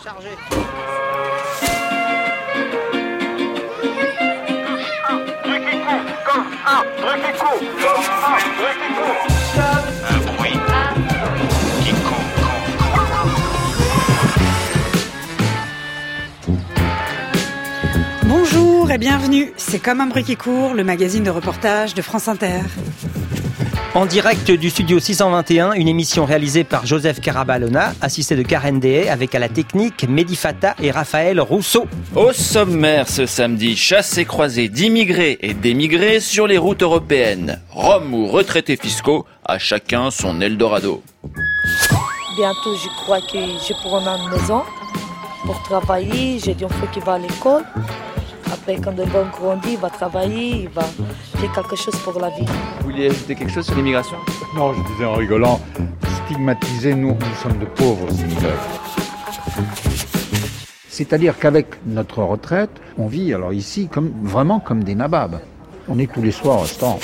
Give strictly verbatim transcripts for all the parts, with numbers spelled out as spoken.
chargé. Un bruit qui court. Bonjour et bienvenue, c'est Comme un bruit qui court, le magazine de reportage de France Inter. En direct du studio six cent vingt et un, une émission réalisée par Joseph Carabalona, assisté de Karen Dehay, avec à la technique Mehdi Fata et Raphaël Rousseau. Au sommaire ce samedi, chasse et croisée d'immigrés et d'émigrés sur les routes européennes. Roms ou retraités fiscaux, à chacun son Eldorado. Bientôt, je crois que je pourrai une maison pour travailler. J'ai des enfants qui vont à l'école. Après, quand il va grandir, il va travailler, il va faire quelque chose pour la vie. Vous vouliez ajouter quelque chose sur l'immigration ? Non, je disais en rigolant, stigmatiser, nous, nous sommes de pauvres immigrés. C'est-à-dire qu'avec notre retraite, on vit alors ici comme, vraiment comme des nababs. On est tous les soirs au restaurant.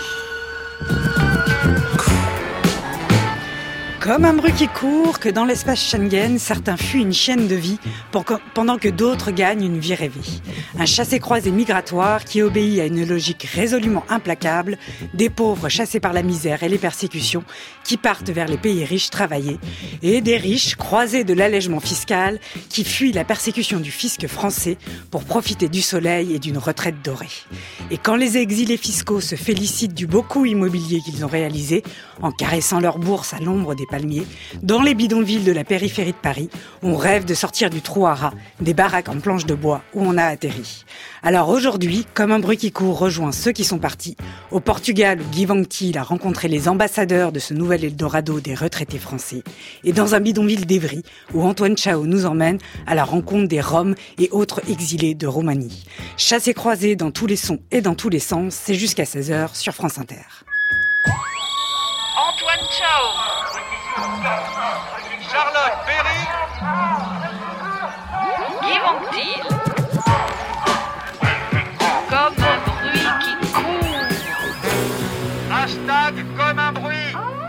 Comme un bruit qui court, que dans l'espace Schengen, certains fuient une chienne de vie pour que, pendant que d'autres gagnent une vie rêvée. Un chassé-croisé migratoire qui obéit à une logique résolument implacable, des pauvres chassés par la misère et les persécutions qui partent vers les pays riches travailler, et des riches croisés de l'allègement fiscal qui fuient la persécution du fisc français pour profiter du soleil et d'une retraite dorée. Et quand les exilés fiscaux se félicitent du beau coup immobilier qu'ils ont réalisé, en caressant leur bourse à l'ombre des palmiers, dans les bidonvilles de la périphérie de Paris, on rêve de sortir du trou à rats, des baraques en planches de bois où on a atterri. Alors aujourd'hui, Comme un bruit qui court rejoint ceux qui sont partis. Au Portugal, où Guy Vantil a rencontré les ambassadeurs de ce nouvel Eldorado des retraités français. Et dans un bidonville d'Evry, où Antoine Chao nous emmène à la rencontre des Roms et autres exilés de Roumanie. Chassés croisés dans tous les sons et dans tous les sens, c'est jusqu'à seize heures sur France Inter. Antoine Chao, Charlotte Perry, Guy Vantil, comme un bruit qui court. Hashtag comme un bruit.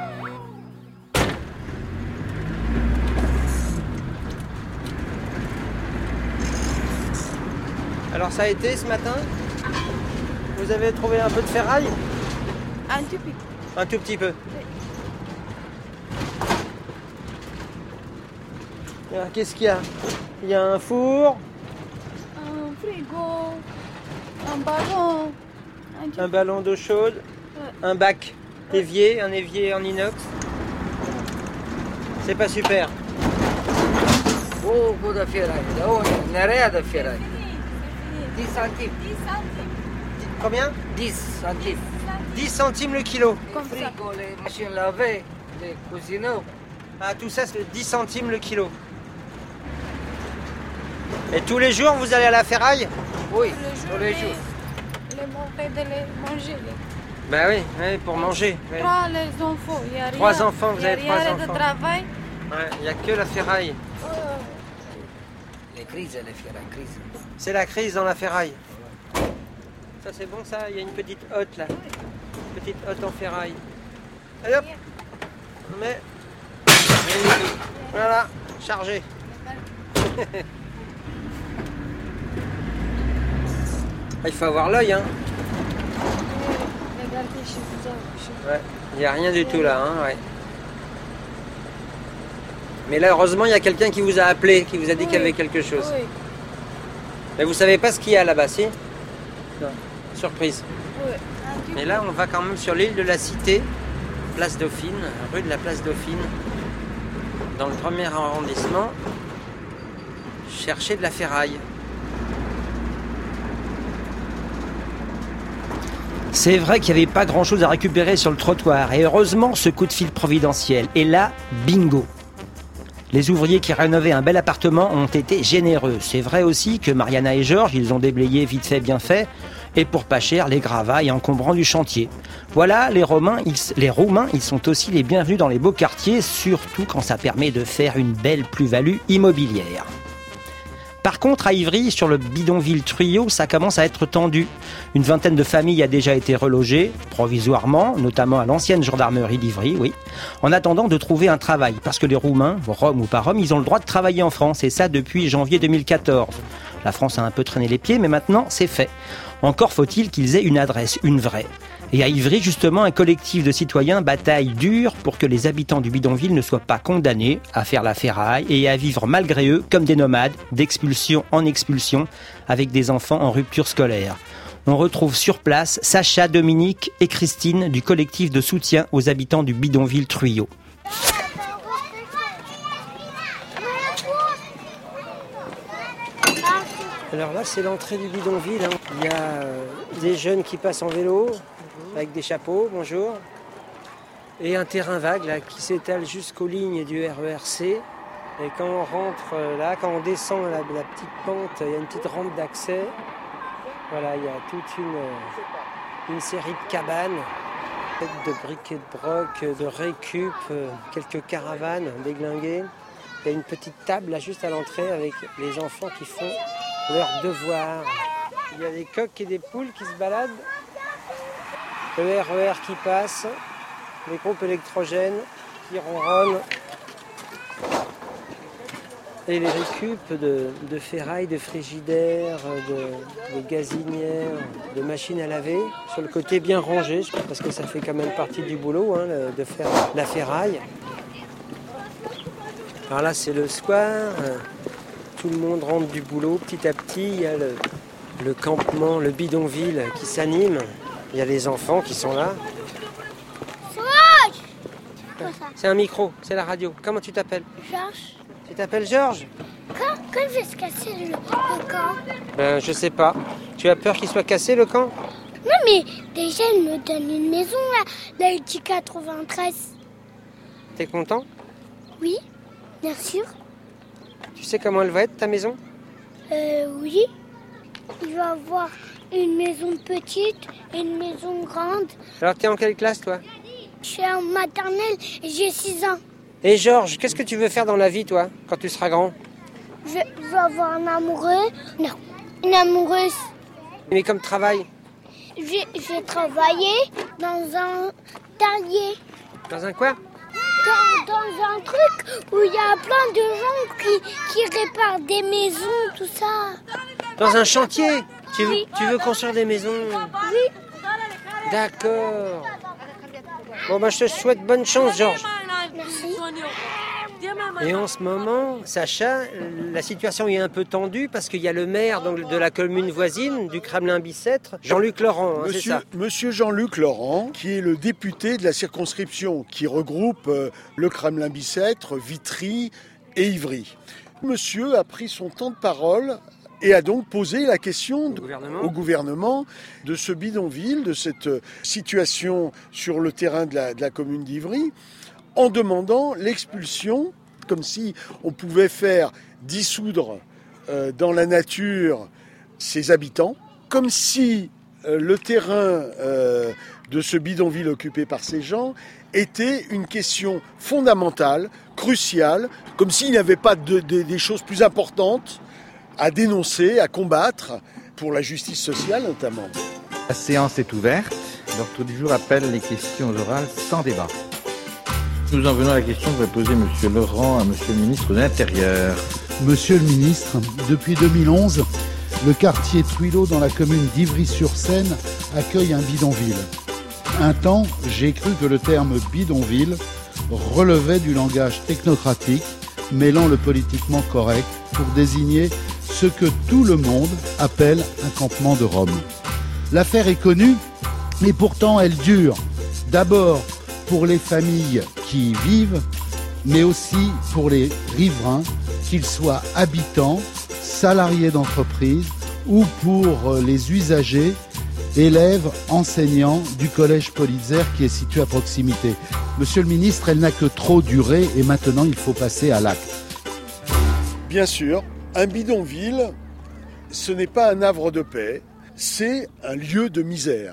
Alors ça a été ce matin ? Vous avez trouvé un peu de ferraille ? Un tout petit. Un tout petit peu. Alors, qu'est-ce qu'il y a ? Il y a un four, Un frigo, un ballon. Un, un ballon d'eau chaude, un bac évier, un évier en inox. C'est pas super. Pouco da ferraille, da onde? Nerea da ferraille. dix centimes. Combien ? dix centimes. dix centimes le kilo. Comme frigo, les machines lavées, les cuisineaux. Ah, tout ça, c'est dix centimes le kilo. Et tous les jours, vous allez à la ferraille ? Oui, tous les jours. Les mauvais de les manger. Bah oui, oui, pour manger. Oui. Trois les enfants. Y a rien. Trois enfants, vous y a avez trois rien enfants. de travail. Ouais, il n'y a que la ferraille. Les crises, les ferrailles, crises. C'est la crise dans la ferraille. Ça c'est bon ça, il y a une petite hotte là. Une petite hotte en ferraille. Allez hop, on met. Voilà, chargé. Il faut avoir l'œil, hein. Regardez chez vous. Ouais, il n'y a rien du tout là, hein, ouais. Mais là, heureusement, il y a quelqu'un qui vous a appelé, qui vous a dit oui. qu'il y avait quelque chose. Oui. Mais vous savez pas ce qu'il y a là-bas, si ? Non. Surprise. Oui. Mais là, on va quand même sur l'île de la Cité, place Dauphine, rue de la place Dauphine, dans le premier arrondissement, chercher de la ferraille. C'est vrai qu'il n'y avait pas grand-chose à récupérer sur le trottoir. Et heureusement, ce coup de fil providentiel. Et là, bingo. Les ouvriers qui rénovaient un bel appartement ont été généreux. C'est vrai aussi que Mariana et Georges, ils ont déblayé vite fait, bien fait. Et pour pas cher, les gravats encombrants du chantier. Voilà, les Romains, ils, les Roumains, ils sont aussi les bienvenus dans les beaux quartiers, surtout quand ça permet de faire une belle plus-value immobilière. Par contre, à Ivry, sur le bidonville Truyot, ça commence à être tendu. Une vingtaine de familles a déjà été relogée, provisoirement, notamment à l'ancienne gendarmerie d'Ivry, oui, en attendant de trouver un travail. Parce que les Roumains, Roms ou pas Roms, ils ont le droit de travailler en France, et ça depuis janvier deux mille quatorze. La France a un peu traîné les pieds, mais maintenant, c'est fait. Encore faut-il qu'ils aient une adresse, une vraie. Et à Ivry, justement, un collectif de citoyens bataille dur pour que les habitants du bidonville ne soient pas condamnés à faire la ferraille et à vivre malgré eux comme des nomades, d'expulsion en expulsion, avec des enfants en rupture scolaire. On retrouve sur place Sacha, Dominique et Christine du collectif de soutien aux habitants du bidonville Truyot. Alors là, c'est l'entrée du bidonville. Hein. Il y a euh, des jeunes qui passent en vélo, avec des chapeaux, bonjour. Et un terrain vague là, qui s'étale jusqu'aux lignes du R E R C. Et quand on rentre là, quand on descend la, la petite pente, il y a une petite rampe d'accès. Voilà, il y a toute une, une série de cabanes, de briques et de broc, de récup, quelques caravanes déglinguées. Il y a une petite table là juste à l'entrée avec les enfants qui font leurs devoirs. Il y a des coqs et des poules qui se baladent. Le R E R qui passe, les groupes électrogènes qui ronronnent. Et les récup de, de ferraille, de frigidaires, de, de gazinières, de machines à laver, sur le côté bien rangé, parce que ça fait quand même partie du boulot, hein, de faire la ferraille. Alors là, c'est le soir, tout le monde rentre du boulot petit à petit, il y a le, le campement, le bidonville qui s'anime, il y a les enfants qui sont là. C'est un micro, c'est la radio. Comment tu t'appelles ? Georges. Tu t'appelles Georges ? Quand, quand il va se casser le, le camp ? Ben, je sais pas. Tu as peur qu'il soit cassé le camp ? Non, mais déjà, il me donne une maison, là, là il dit quatre-vingt-treize. T'es content ? Oui, bien sûr. Tu sais comment elle va être, ta maison ? Euh, oui. Il va avoir une maison petite et une maison grande. Alors, t'es en quelle classe, toi ? Je suis en maternelle et j'ai six ans. Et Georges, qu'est-ce que tu veux faire dans la vie, toi, quand tu seras grand ? Je, je veux avoir un amoureux. Non, une amoureuse. Mais comme travail ? Je, je vais travailler dans un terrier. Dans un quoi ? Dans, dans un truc où il y a plein de gens qui, qui réparent des maisons, tout ça. Dans un chantier ? Tu veux, Oui. tu veux construire des maisons ? Oui. D'accord. Bon, ben, je te souhaite bonne chance, Georges. Merci. Et en ce moment, Sacha, la situation est un peu tendue parce qu'il y a le maire donc, de la commune voisine, du Kremlin-Bicêtre, Jean-Luc Laurent, hein, c'est Monsieur, ça ? Monsieur Jean-Luc Laurent, qui est le député de la circonscription, qui regroupe euh, le Kremlin-Bicêtre, Vitry et Ivry. Monsieur a pris son temps de parole et a donc posé la question de, gouvernement. au gouvernement de ce bidonville, de cette situation sur le terrain de la, de la commune d'Ivry, en demandant l'expulsion, comme si on pouvait faire dissoudre euh, dans la nature ses habitants, comme si euh, le terrain euh, de ce bidonville occupé par ces gens était une question fondamentale, cruciale, comme s'il n'y avait pas de, de, des choses plus importantes à dénoncer, à combattre, pour la justice sociale notamment. La séance est ouverte. L'ordre du jour appelle les questions orales sans débat. Nous en venons à la question que va poser M. Laurent à M. le ministre de l'Intérieur. Monsieur le ministre, depuis deux mille onze, le quartier Truyot dans la commune d'Ivry-sur-Seine accueille un bidonville. Un temps, j'ai cru que le terme bidonville relevait du langage technocratique, mêlant le politiquement correct pour désigner ce que tout le monde appelle un campement de Roms. L'affaire est connue, mais pourtant elle dure. D'abord pour les familles qui y vivent, mais aussi pour les riverains, qu'ils soient habitants, salariés d'entreprise ou pour les usagers, élèves, enseignants du collège Paul Hitzer qui est situé à proximité. Monsieur le ministre, elle n'a que trop duré et maintenant il faut passer à l'acte. Bien sûr, un bidonville, ce n'est pas un havre de paix, c'est un lieu de misère,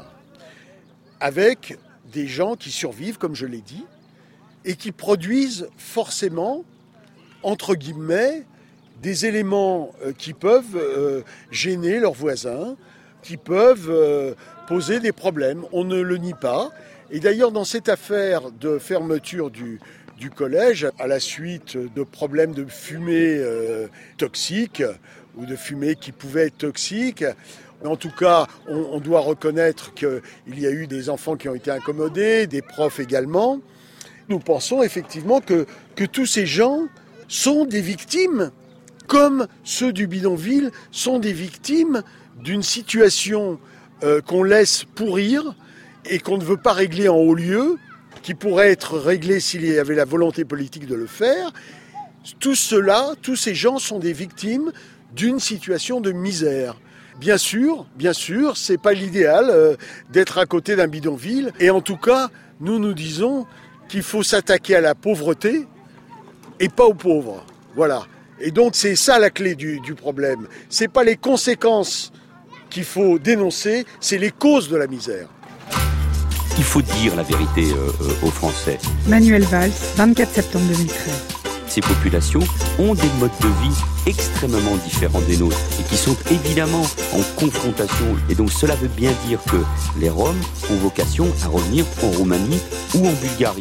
avec des gens qui survivent, comme je l'ai dit, et qui produisent forcément, entre guillemets, des éléments euh, qui peuvent euh, gêner leurs voisins, qui peuvent euh, poser des problèmes. On ne le nie pas. Et d'ailleurs, dans cette affaire de fermeture du, du collège, à la suite de problèmes de fumée euh, toxique ou de fumée qui pouvait être toxique, en tout cas, on, on doit reconnaître qu'il y a eu des enfants qui ont été incommodés, des profs également. Nous pensons effectivement que, que tous ces gens sont des victimes, comme ceux du bidonville sont des victimes d'une situation euh, qu'on laisse pourrir et qu'on ne veut pas régler en haut lieu, qui pourrait être réglée s'il y avait la volonté politique de le faire. Tout cela, tous ces gens sont des victimes d'une situation de misère. Bien sûr, bien sûr, c'est pas l'idéal euh, d'être à côté d'un bidonville. Et en tout cas, nous nous disons qu'il faut s'attaquer à la pauvreté et pas aux pauvres. Voilà. Et donc c'est ça la clé du, du problème. C'est pas les conséquences qu'il faut dénoncer, c'est les causes de la misère. Il faut dire la vérité euh, euh, aux Français. Manuel Valls, vingt-quatre septembre deux mille treize. Ces populations ont des modes de vie extrêmement différents des nôtres et qui sont évidemment en confrontation. Et donc cela veut bien dire que les Roms ont vocation à revenir en Roumanie ou en Bulgarie.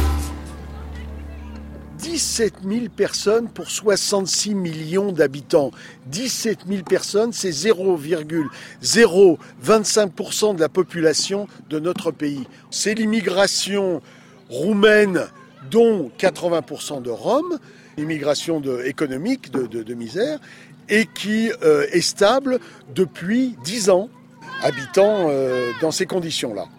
dix-sept mille personnes pour soixante-six millions d'habitants. dix-sept mille personnes, c'est zéro virgule zéro vingt-cinq pour cent de la population de notre pays. C'est l'immigration roumaine, dont quatre-vingts pour cent de Roms, l'immigration de, économique de, de, de misère, et qui euh, est stable depuis dix ans, habitant euh, dans ces conditions-là.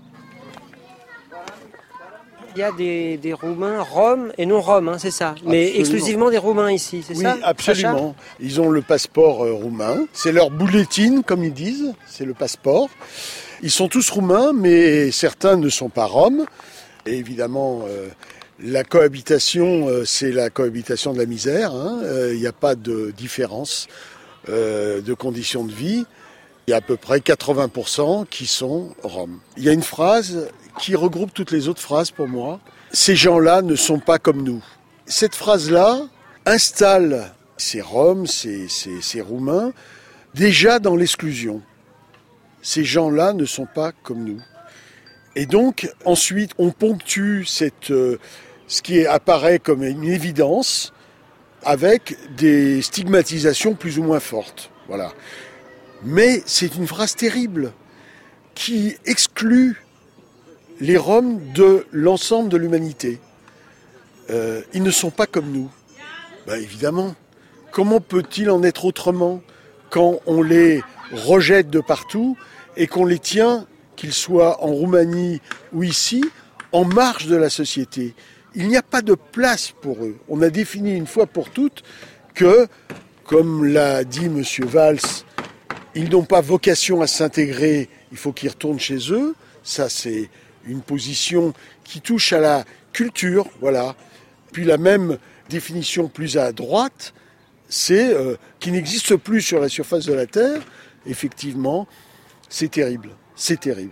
Il y a des, des Roumains, Roms et non Roms, hein, c'est ça. Mais Absolument. Exclusivement des Roumains ici, c'est oui, ça? Oui, absolument. Ils ont le passeport euh, roumain. C'est leur bulletin, comme ils disent. C'est le passeport. Ils sont tous roumains, mais certains ne sont pas roms. Et évidemment, euh, la cohabitation, euh, c'est la cohabitation de la misère. Hein. Euh, il n'y a pas de différence euh, de conditions de vie. Il y a à peu près quatre-vingts pour cent qui sont roms. Il y a une phrase qui regroupe toutes les autres phrases pour moi. Ces gens-là ne sont pas comme nous. Cette phrase-là installe ces Roms, ces, ces, ces Roumains, déjà dans l'exclusion. Ces gens-là ne sont pas comme nous. Et donc, ensuite, on ponctue cette, euh, ce qui apparaît comme une évidence avec des stigmatisations plus ou moins fortes. Voilà. Mais c'est une phrase terrible qui exclut les Roms de l'ensemble de l'humanité. Euh, ils ne sont pas comme nous. Ben évidemment. Comment peut-il en être autrement quand on les rejette de partout et qu'on les tient, qu'ils soient en Roumanie ou ici, en marge de la société? Il n'y a pas de place pour eux. On a défini une fois pour toutes que, comme l'a dit M. Valls, ils n'ont pas vocation à s'intégrer, il faut qu'ils retournent chez eux. Ça, c'est une position qui touche à la culture, voilà. Puis la même définition plus à droite, c'est euh, qui n'existe plus sur la surface de la Terre. Effectivement, c'est terrible, c'est terrible.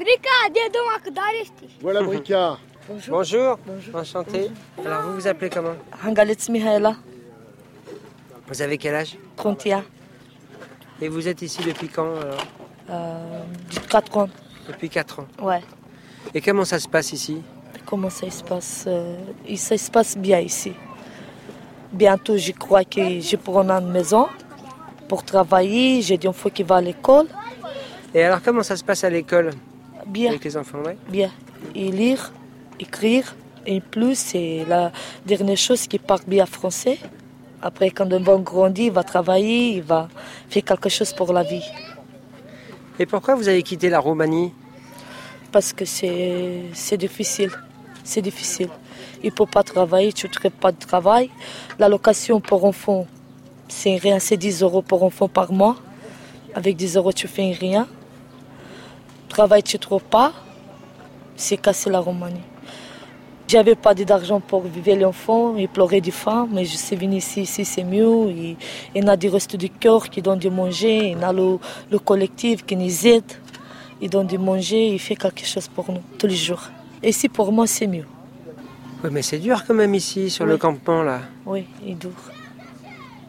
Voilà Bricard. Bonjour. Bonjour. Bonjour. Enchanté. Bonjour. Alors vous vous appelez comment? Hangaletz Mihaela. Vous avez quel âge? trente et un. Et vous êtes ici depuis quand alors? euh, quatre ans. Depuis quatre ans? Ouais. Et comment ça se passe ici? Comment ça se passe euh, Ça se passe bien ici. Bientôt, je crois que je prends une maison pour travailler. J'ai des enfants qui vont à l'école. Et alors, comment ça se passe à l'école? Bien. Avec les enfants, ouais. Bien. Et lire, écrire. Et plus, c'est la dernière chose qui parle bien français. Après, quand un bon grandit, il va travailler, il va faire quelque chose pour la vie. Et pourquoi vous avez quitté la Roumanie? Parce que c'est, c'est difficile. C'est difficile. Il ne peut pas travailler, tu ne trouves pas de travail. L'allocation pour enfants, c'est rien, c'est dix euros pour enfant par mois. Avec dix euros, tu fais rien. Travail, tu ne trouves pas. C'est cassé la Roumanie. J'avais pas d'argent pour vivre les enfants, ils pleuraient de faim, mais je suis venue ici, ici c'est mieux. Il y a des restos du cœur qui donnent de manger, il y a le, le collectif qui nous aide, ils donnent de manger, ils font quelque chose pour nous, tous les jours. Et ici, pour moi, c'est mieux. Oui, mais c'est dur quand même ici, sur oui. le campement, là. Oui, c'est dur.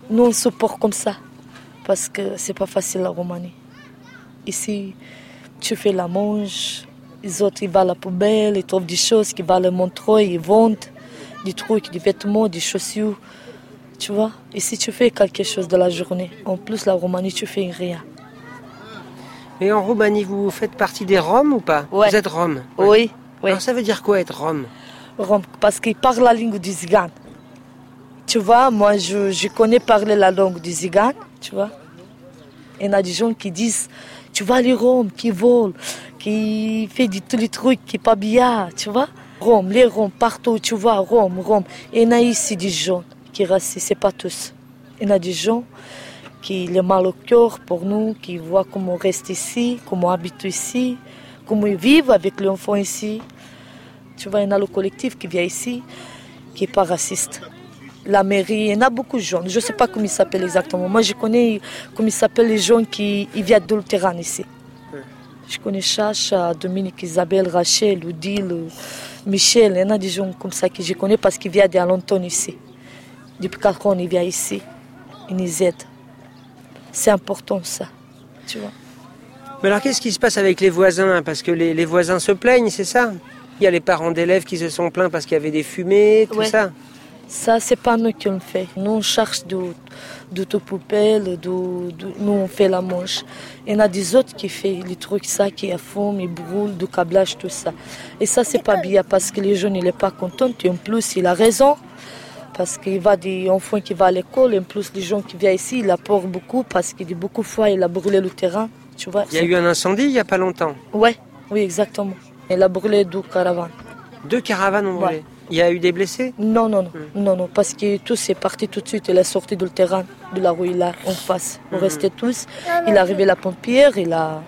Nous, on supporte comme ça. Parce que c'est pas facile la Roumanie. Ici, tu fais la mange, les autres ils vont à la poubelle, ils trouvent des choses qu'ils vont le montrer, ils vendent des trucs, des vêtements, des chaussures. Tu vois, ici tu fais quelque chose de la journée. En plus, la Roumanie, tu fais rien. Et en Roumanie, vous faites partie des Roms ou pas? Ouais. Vous êtes Rom? Oui. oui. Alors ça veut dire quoi être Rom? Rom, parce qu'ils parlent la langue du Zigan. Tu vois, moi je, je connais parler la langue du Zigan, tu vois. Il y en a des gens qui disent, tu vois les Roms qui volent, qui font tous les trucs qui pas bien, tu vois. Roms, les Roms, partout, tu vois, Roms, Roms. Il y en a ici des gens qui racisent, c'est pas tous. Il y en a des gens qui ont mal au cœur pour nous, qui voient comment on reste ici, comment on habite ici, comment ils vivent avec les enfants ici. Tu vois, il y en a le collectif qui vient ici, qui n'est pas raciste. La mairie, il y en a beaucoup de gens. Je ne sais pas comment ils s'appellent exactement. Moi, je connais comment ils s'appellent les gens qui ils viennent de le terrain ici. Oui. Je connais Chacha, Dominique, Isabelle, Rachel, Odile, Michel. Il y en a des gens comme ça que je connais parce qu'ils viennent de longtemps ici. Depuis quatre ans, ils viennent ici. Ils nous aident. C'est important ça, tu vois. Mais alors, qu'est-ce qui se passe avec les voisins? Parce que les, les voisins se plaignent, c'est ça? Il y a les parents d'élèves qui se sont plaints parce qu'il y avait des fumées, tout ouais. ça. Ça, c'est pas nous qui on fait. Nous, on cherche d'autopoubelles, nous, on fait la manche. Il y en a des autres qui font les trucs, ça, qui fument, ils brûlent, du câblage, tout ça. Et ça, c'est pas bien parce que les jeunes, ils sont pas contents. Et en plus, il a raison. Parce qu'il y a des enfants qui vont à l'école. Et en plus, les gens qui viennent ici, ils apportent beaucoup parce qu'il y a beaucoup de fois, il a brûlé le terrain. Tu vois, il y a eu un incendie il n'y a pas longtemps? Ouais, oui, exactement. Il a brûlé deux caravanes. Deux caravanes ont brûlé? Ouais. Il y a eu des blessés? Non, non, non, mmh. non, non, parce que tous est parti tout de suite. Il est sorti du terrain, de la rue là, en face. On mmh. restait tous. Il est arrivé la pompière, il a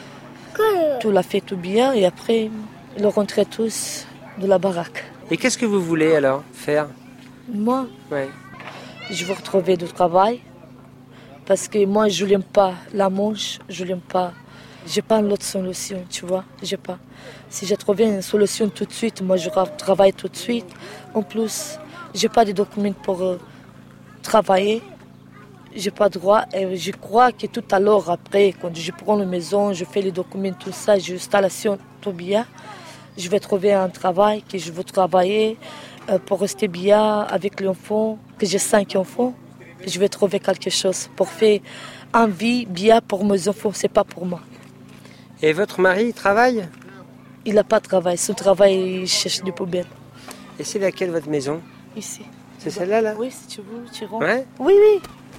tout l'a fait tout bien et après ils rentraient tous de la baraque. Et qu'est-ce que vous voulez alors faire? Moi, ouais. je veux retrouver du travail parce que moi je n'aime pas la manche, je n'aime pas. J'ai pas une autre solution, tu vois, j'ai pas. Si j'ai trouvé une solution tout de suite, moi je travaille tout de suite. En plus, j'ai pas de documents pour euh, travailler. J'ai pas de droit et je crois que tout à l'heure après, quand je prends la maison, je fais les documents, tout ça, j'ai l'installation tout bien, je vais trouver un travail que je veux travailler euh, pour rester bien avec les enfants, que j'ai cinq enfants. Je vais trouver quelque chose pour faire une vie bien pour mes enfants, c'est pas pour moi. Et votre mari travaille? Il n'a pas de travail. Son travail, il cherche des poubelles. Et c'est laquelle votre maison? Ici. C'est celle-là, là? Oui, si tu veux, tu rentres. Ouais? Oui, oui.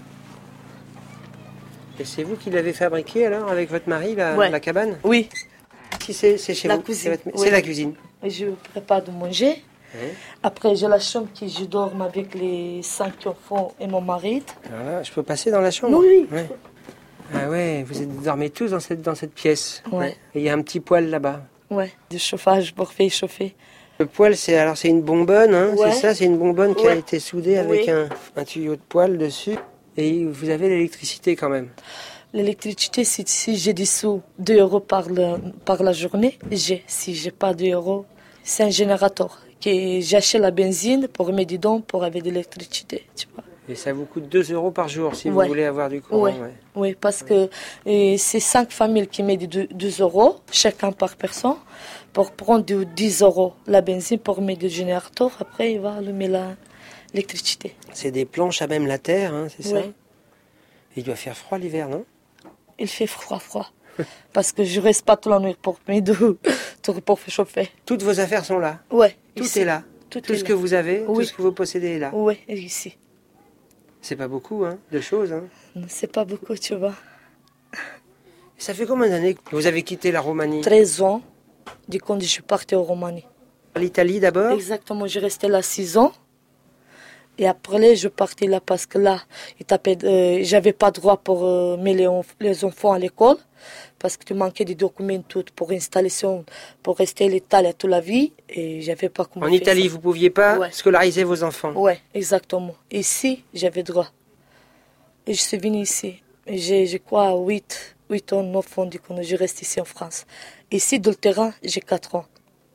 Et c'est vous qui l'avez fabriquée, alors, avec votre mari, la, ouais. la cabane? Oui. Si c'est, c'est chez la vous? Cuisine. C'est, votre... oui. c'est la cuisine. Et je prépare de manger. Ouais. Après, j'ai la chambre que je dors avec les cinq enfants et mon mari. Ah, je peux passer dans la chambre? Oui, oui. Ouais. Ah ouais, vous êtes, dormez tous dans cette, dans cette pièce. Ouais. ouais. Et il y a un petit poêle là-bas. Ouais, du chauffage pour faire chauffer. Le poêle, c'est alors c'est une bonbonne, hein, ouais. c'est ça, c'est une bonbonne ouais. qui a été soudée avec oui. un, un tuyau de poêle dessus. Et vous avez l'électricité quand même. L'électricité, si, si j'ai des sous, deux euros par, le, par la journée, j'ai. Si j'ai pas deux euros, c'est un générateur. Que j'achète la benzine pour mettre dedans pour avoir de l'électricité, tu vois. Et ça vous coûte deux euros par jour si ouais. vous voulez avoir du courant. Ouais. Ouais. Oui, parce que et c'est cinq familles qui mettent deux euros, chacun par personne, pour prendre dix euros la benzine pour mettre le générateur. Après, il va allumer la, l'électricité. C'est des planches à même la terre, hein, c'est ouais. ça? Il doit faire froid l'hiver, non? Il fait froid, froid. Parce que je reste pas toute la nuit pour mettre pour faire chauffer. Toutes vos affaires sont là? Oui. Tout ici. est là? Tout, tout est ce là. que vous avez, oui. tout ce que vous possédez est là? Oui, ici. C'est pas beaucoup, hein, de choses, hein? C'est pas beaucoup, tu vois. Ça fait combien d'années que vous avez quitté la Roumanie? treize ans, du coup, je suis partie en Roumanie. L'Italie d'abord? Exactement, je restais là six ans. Et après, je partais là parce que là, euh, j'avais pas droit pour euh, mettre les, les enfants à l'école. Parce que tu manquais des documents tout pour installation, pour rester à l'Italie toute la vie. Et j'avais pas comment En Italie, ça. vous pouviez pas ouais. scolariser vos enfants? Oui, exactement. Ici, j'avais droit. Et je suis venue ici. J'ai, je crois, huit, huit ans, neuf ans, du coup, je reste ici en France. Ici, dans le terrain, j'ai quatre ans.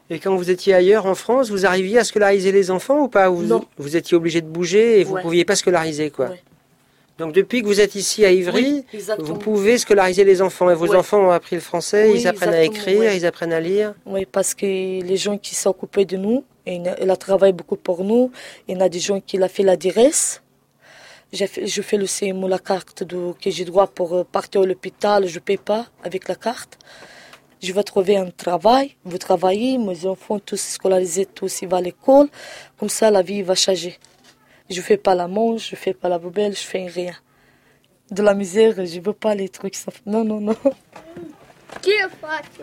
Et quand vous étiez ailleurs en France, vous arriviez à scolariser les enfants ou pas? Vous, Non. Vous étiez obligé de bouger et vous ne Ouais. pouviez pas scolariser, quoi. Ouais. Donc depuis que vous êtes ici à Ivry, Oui, exactement. vous pouvez scolariser les enfants. Et vos Ouais. enfants ont appris le français, Oui, ils apprennent à exactement, écrire, ouais. ils apprennent à lire. Oui, parce que les gens qui s'occupaient de nous, et elle a travaillé beaucoup pour nous. Il y en a des gens qui l'ont fait la D R E S. J'ai fait, je fais le C M O, la carte de, que j'ai droit pour partir à l'hôpital, je ne paie pas avec la carte. Je vais trouver un travail, vous travaillez, mes enfants tous scolarisés, tous ils vont à l'école. Comme ça, la vie va changer. Je ne fais pas la mange, je ne fais pas la poubelle, je ne fais rien. De la misère, je ne veux pas les trucs. Non, non, non. Qui est fatigué?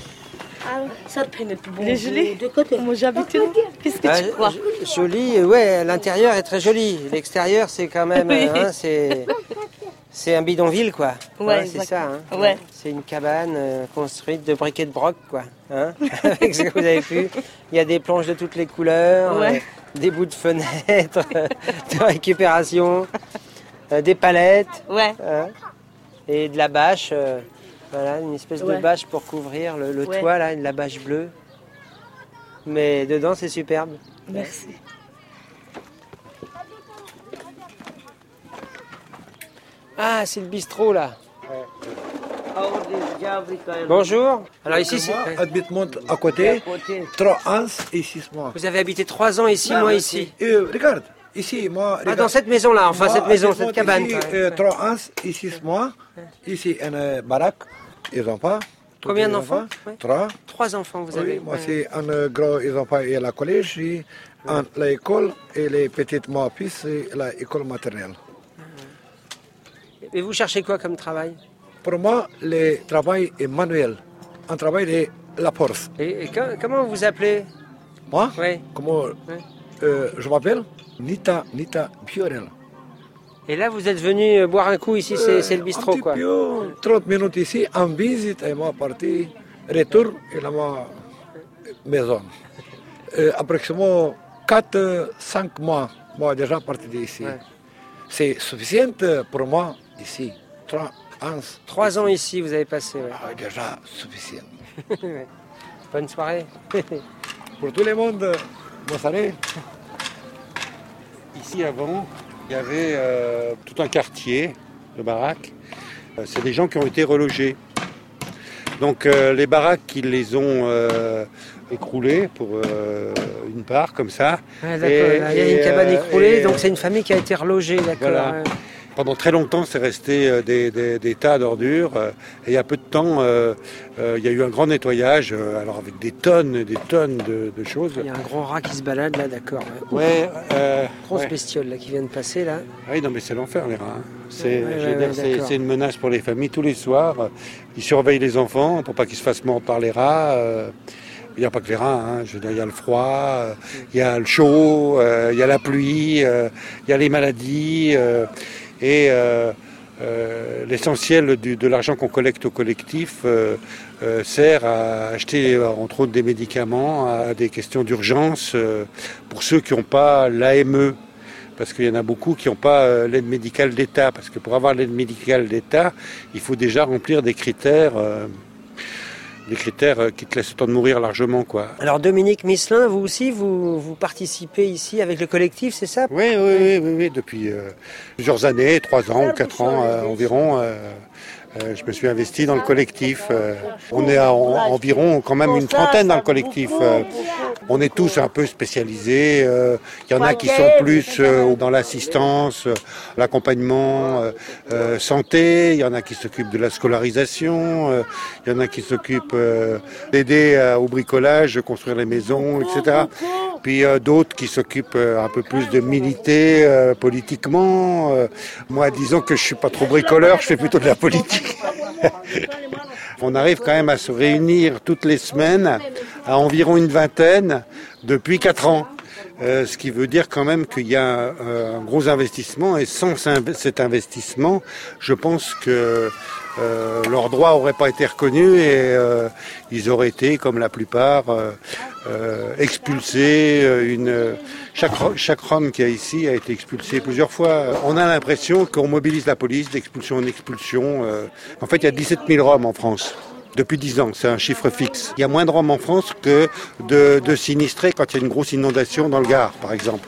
Il est joli. Moi, j'habite là. Qu'est-ce que Ah, tu crois? j- Joli, ouais, l'intérieur est très joli. L'extérieur, c'est quand même, Oui. hein, c'est, c'est un bidonville, quoi. Ouais, Hein, c'est ça. Hein. Ouais. C'est une cabane euh, construite de briquets de broc, quoi. Hein, avec ce que vous avez vu. Il y a des planches de toutes les couleurs, Ouais. euh, des bouts de fenêtres, euh, de récupération, euh, des palettes, Ouais. hein, et de la bâche. euh, voilà, une espèce Ouais. de bâche pour couvrir le, le Ouais. toit, là, de la bâche bleue. Mais dedans, c'est superbe. Merci. Ah, c'est le bistrot là. Bonjour. Alors ici, c'est... Habitement à côté, trois ans et six mois. Vous avez habité trois ans et six mois ici. Et regarde, ici, moi. Ah, dans cette maison-là, enfin, cette maison, cette cabane. Ici, quoi. euh, trois ans et six mois. Ici, une euh, baraque. Ils n'ont pas. tous Combien les d'enfants? Ouais. Trois. Trois enfants, vous Oui, avez. moi, Ouais. c'est un euh, gros, ils n'ont pas et la collège, et un, l'école, et les petites, moi, fils, et l'école maternelle. Et vous cherchez quoi comme travail? Pour moi, le travail est manuel. Un travail de la force. Et, et co- comment vous vous appelez? Moi? Oui. Comment euh, je m'appelle Nita, Nita Biorel. Et là, vous êtes venu euh, boire un coup ici, c'est, c'est le bistrot, Un petit quoi. peu, trente minutes ici, en visite, et moi parti, retour, et là, ma maison. Euh, approximativement quatre cinq mois, moi déjà parti d'ici. Ouais. C'est suffisant pour moi ici. Trois ans. Trois ans ici, vous avez passé. Ouais. Ah, déjà suffisant. Ouais. Bonne soirée. Pour tout le monde, bonne soirée. Ici, avant, il y avait euh, tout un quartier de baraques. Euh, c'est des gens qui ont été relogés. Donc euh, les baraques, ils les ont euh, écroulées pour euh, une part, comme ça. Ouais, d'accord. Et- Là, il y a et, une cabane euh, écroulée, et, donc c'est une famille qui a été relogée, d'accord. Voilà. Ouais. Pendant très longtemps, c'est resté euh, des, des- des tas d'ordures. euh, Et il y a peu de temps, euh, euh, il y a eu un grand nettoyage, euh, alors avec des tonnes et des tonnes de, de choses. Il y a un grand rat qui se balade là, d'accord. Ouais. Ouais, euh, Grosse ouais. bestiole là qui vient de passer là. Ah oui, non, mais c'est l'enfer, les rats. hein. C'est, Ouais, je veux ouais, dire, ouais, c'est, d'accord. c'est une menace pour les familles tous les soirs. Ils surveillent les enfants pour pas qu'ils se fassent mordre par les rats. euh, Il n'y a pas que les rats, hein. Je veux dire, il y a le froid, euh, il y a le chaud, euh, il y a la pluie, euh, il y a les maladies. euh, et euh, euh, l'essentiel du- de l'argent qu'on collecte au collectif euh, euh, sert à acheter, euh, entre autres, des médicaments, à des questions d'urgence euh, pour ceux qui n'ont pas l'A M E. Parce qu'il y en a beaucoup qui n'ont pas euh, l'aide médicale d'État. Parce que pour avoir l'aide médicale d'État, il faut déjà remplir des critères, euh, des critères euh, qui te laissent le temps de mourir largement, quoi. Alors Dominique Misselin, vous aussi, vous, vous participez ici avec le collectif, c'est ça? Oui, oui, oui, oui, oui, depuis euh, plusieurs années, trois ans ou quatre ans euh, environ. euh, euh, je me suis investi dans le collectif. euh, on est à en- environ quand même une trentaine dans le collectif. euh, on est tous un peu spécialisés. euh, Il y en a qui sont plus euh, dans l'assistance, euh, l'accompagnement euh, euh, santé. Il y en a qui s'occupent de la scolarisation. euh, Il y en a qui s'occupent euh, d'aider euh, au bricolage, de construire les maisons, et cetera. Puis euh, d'autres qui s'occupent euh, un peu plus de militer euh, politiquement. euh. Moi, disons que je suis pas trop bricoleur, je fais plutôt de la politique. On arrive quand même à se réunir toutes les semaines, à environ une vingtaine, depuis quatre ans. Euh, ce qui veut dire quand même qu'il y a euh, un gros investissement, et sans cet investissement, je pense que euh, leurs droits n'auraient pas été reconnus et euh, ils auraient été, comme la plupart, euh, euh, expulsés. Une, chaque, chaque Rome qui est ici a été expulsé plusieurs fois. On a l'impression qu'on mobilise la police d'expulsion en expulsion. Euh. En fait, il y a dix-sept mille Roms en France. Depuis dix ans, c'est un chiffre fixe. Il y a moins de Roms en France que de, de sinistrés quand il y a une grosse inondation dans le Gard, par exemple.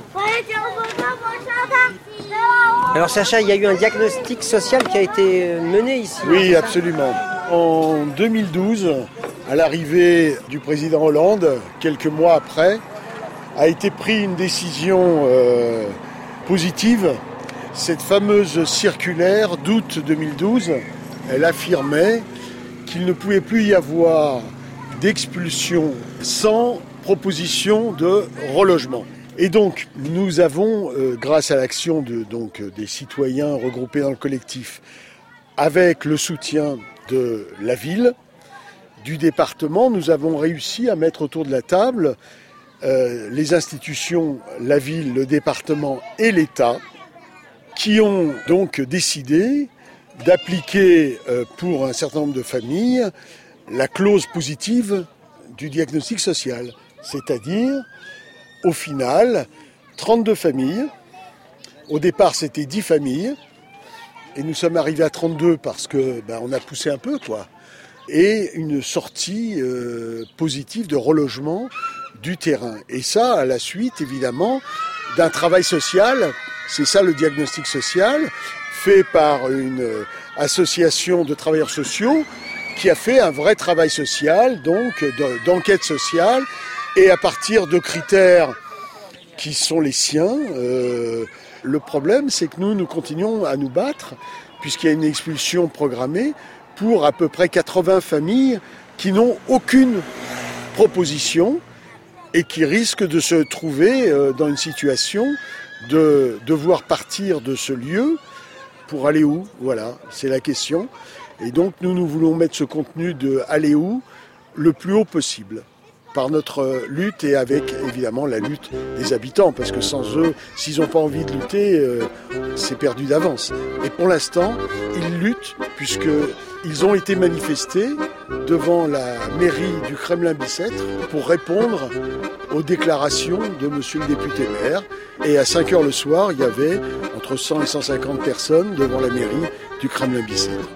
Alors Sacha, il y a eu un diagnostic social qui a été mené ici. Oui, absolument. En deux mille douze, à l'arrivée du président Hollande, quelques mois après, a été prise une décision euh, positive. Cette fameuse circulaire d'août deux mille douze, elle affirmait qu'il ne pouvait plus y avoir d'expulsion sans proposition de relogement. Et donc, nous avons, euh, grâce à l'action de, donc, des citoyens regroupés dans le collectif, avec le soutien de la ville, du département, nous avons réussi à mettre autour de la table euh, les institutions, la ville, le département et l'État, qui ont donc décidé d'appliquer euh, pour un certain nombre de familles la clause positive du diagnostic social. C'est-à-dire, au final, trente-deux familles. Au départ, c'était dix familles. Et nous sommes arrivés à trente-deux parce que ben, on a poussé un peu, quoi. Et une sortie euh, positive de relogement du terrain. Et ça, à la suite, évidemment, d'un travail social. C'est ça le diagnostic social, fait par une association de travailleurs sociaux qui a fait un vrai travail social, donc d'enquête sociale, et à partir de critères qui sont les siens. Euh, le problème, c'est que nous, nous continuons à nous battre, puisqu'il y a une expulsion programmée pour à peu près quatre-vingts familles qui n'ont aucune proposition et qui risquent de se trouver dans une situation de devoir partir de ce lieu pour aller où? Voilà, c'est la question. Et donc nous, nous voulons mettre ce contenu de aller où le plus haut possible, par notre lutte et avec évidemment la lutte des habitants, parce que sans eux, s'ils n'ont pas envie de lutter, euh, c'est perdu d'avance. Et pour l'instant, ils luttent, puisqu'ils ont été manifestés devant la mairie du Kremlin-Bicêtre pour répondre aux déclarations de monsieur le député maire. Et à cinq heures le soir, il y avait entre cent et cent cinquante personnes devant la mairie du Kremlin-Bicêtre.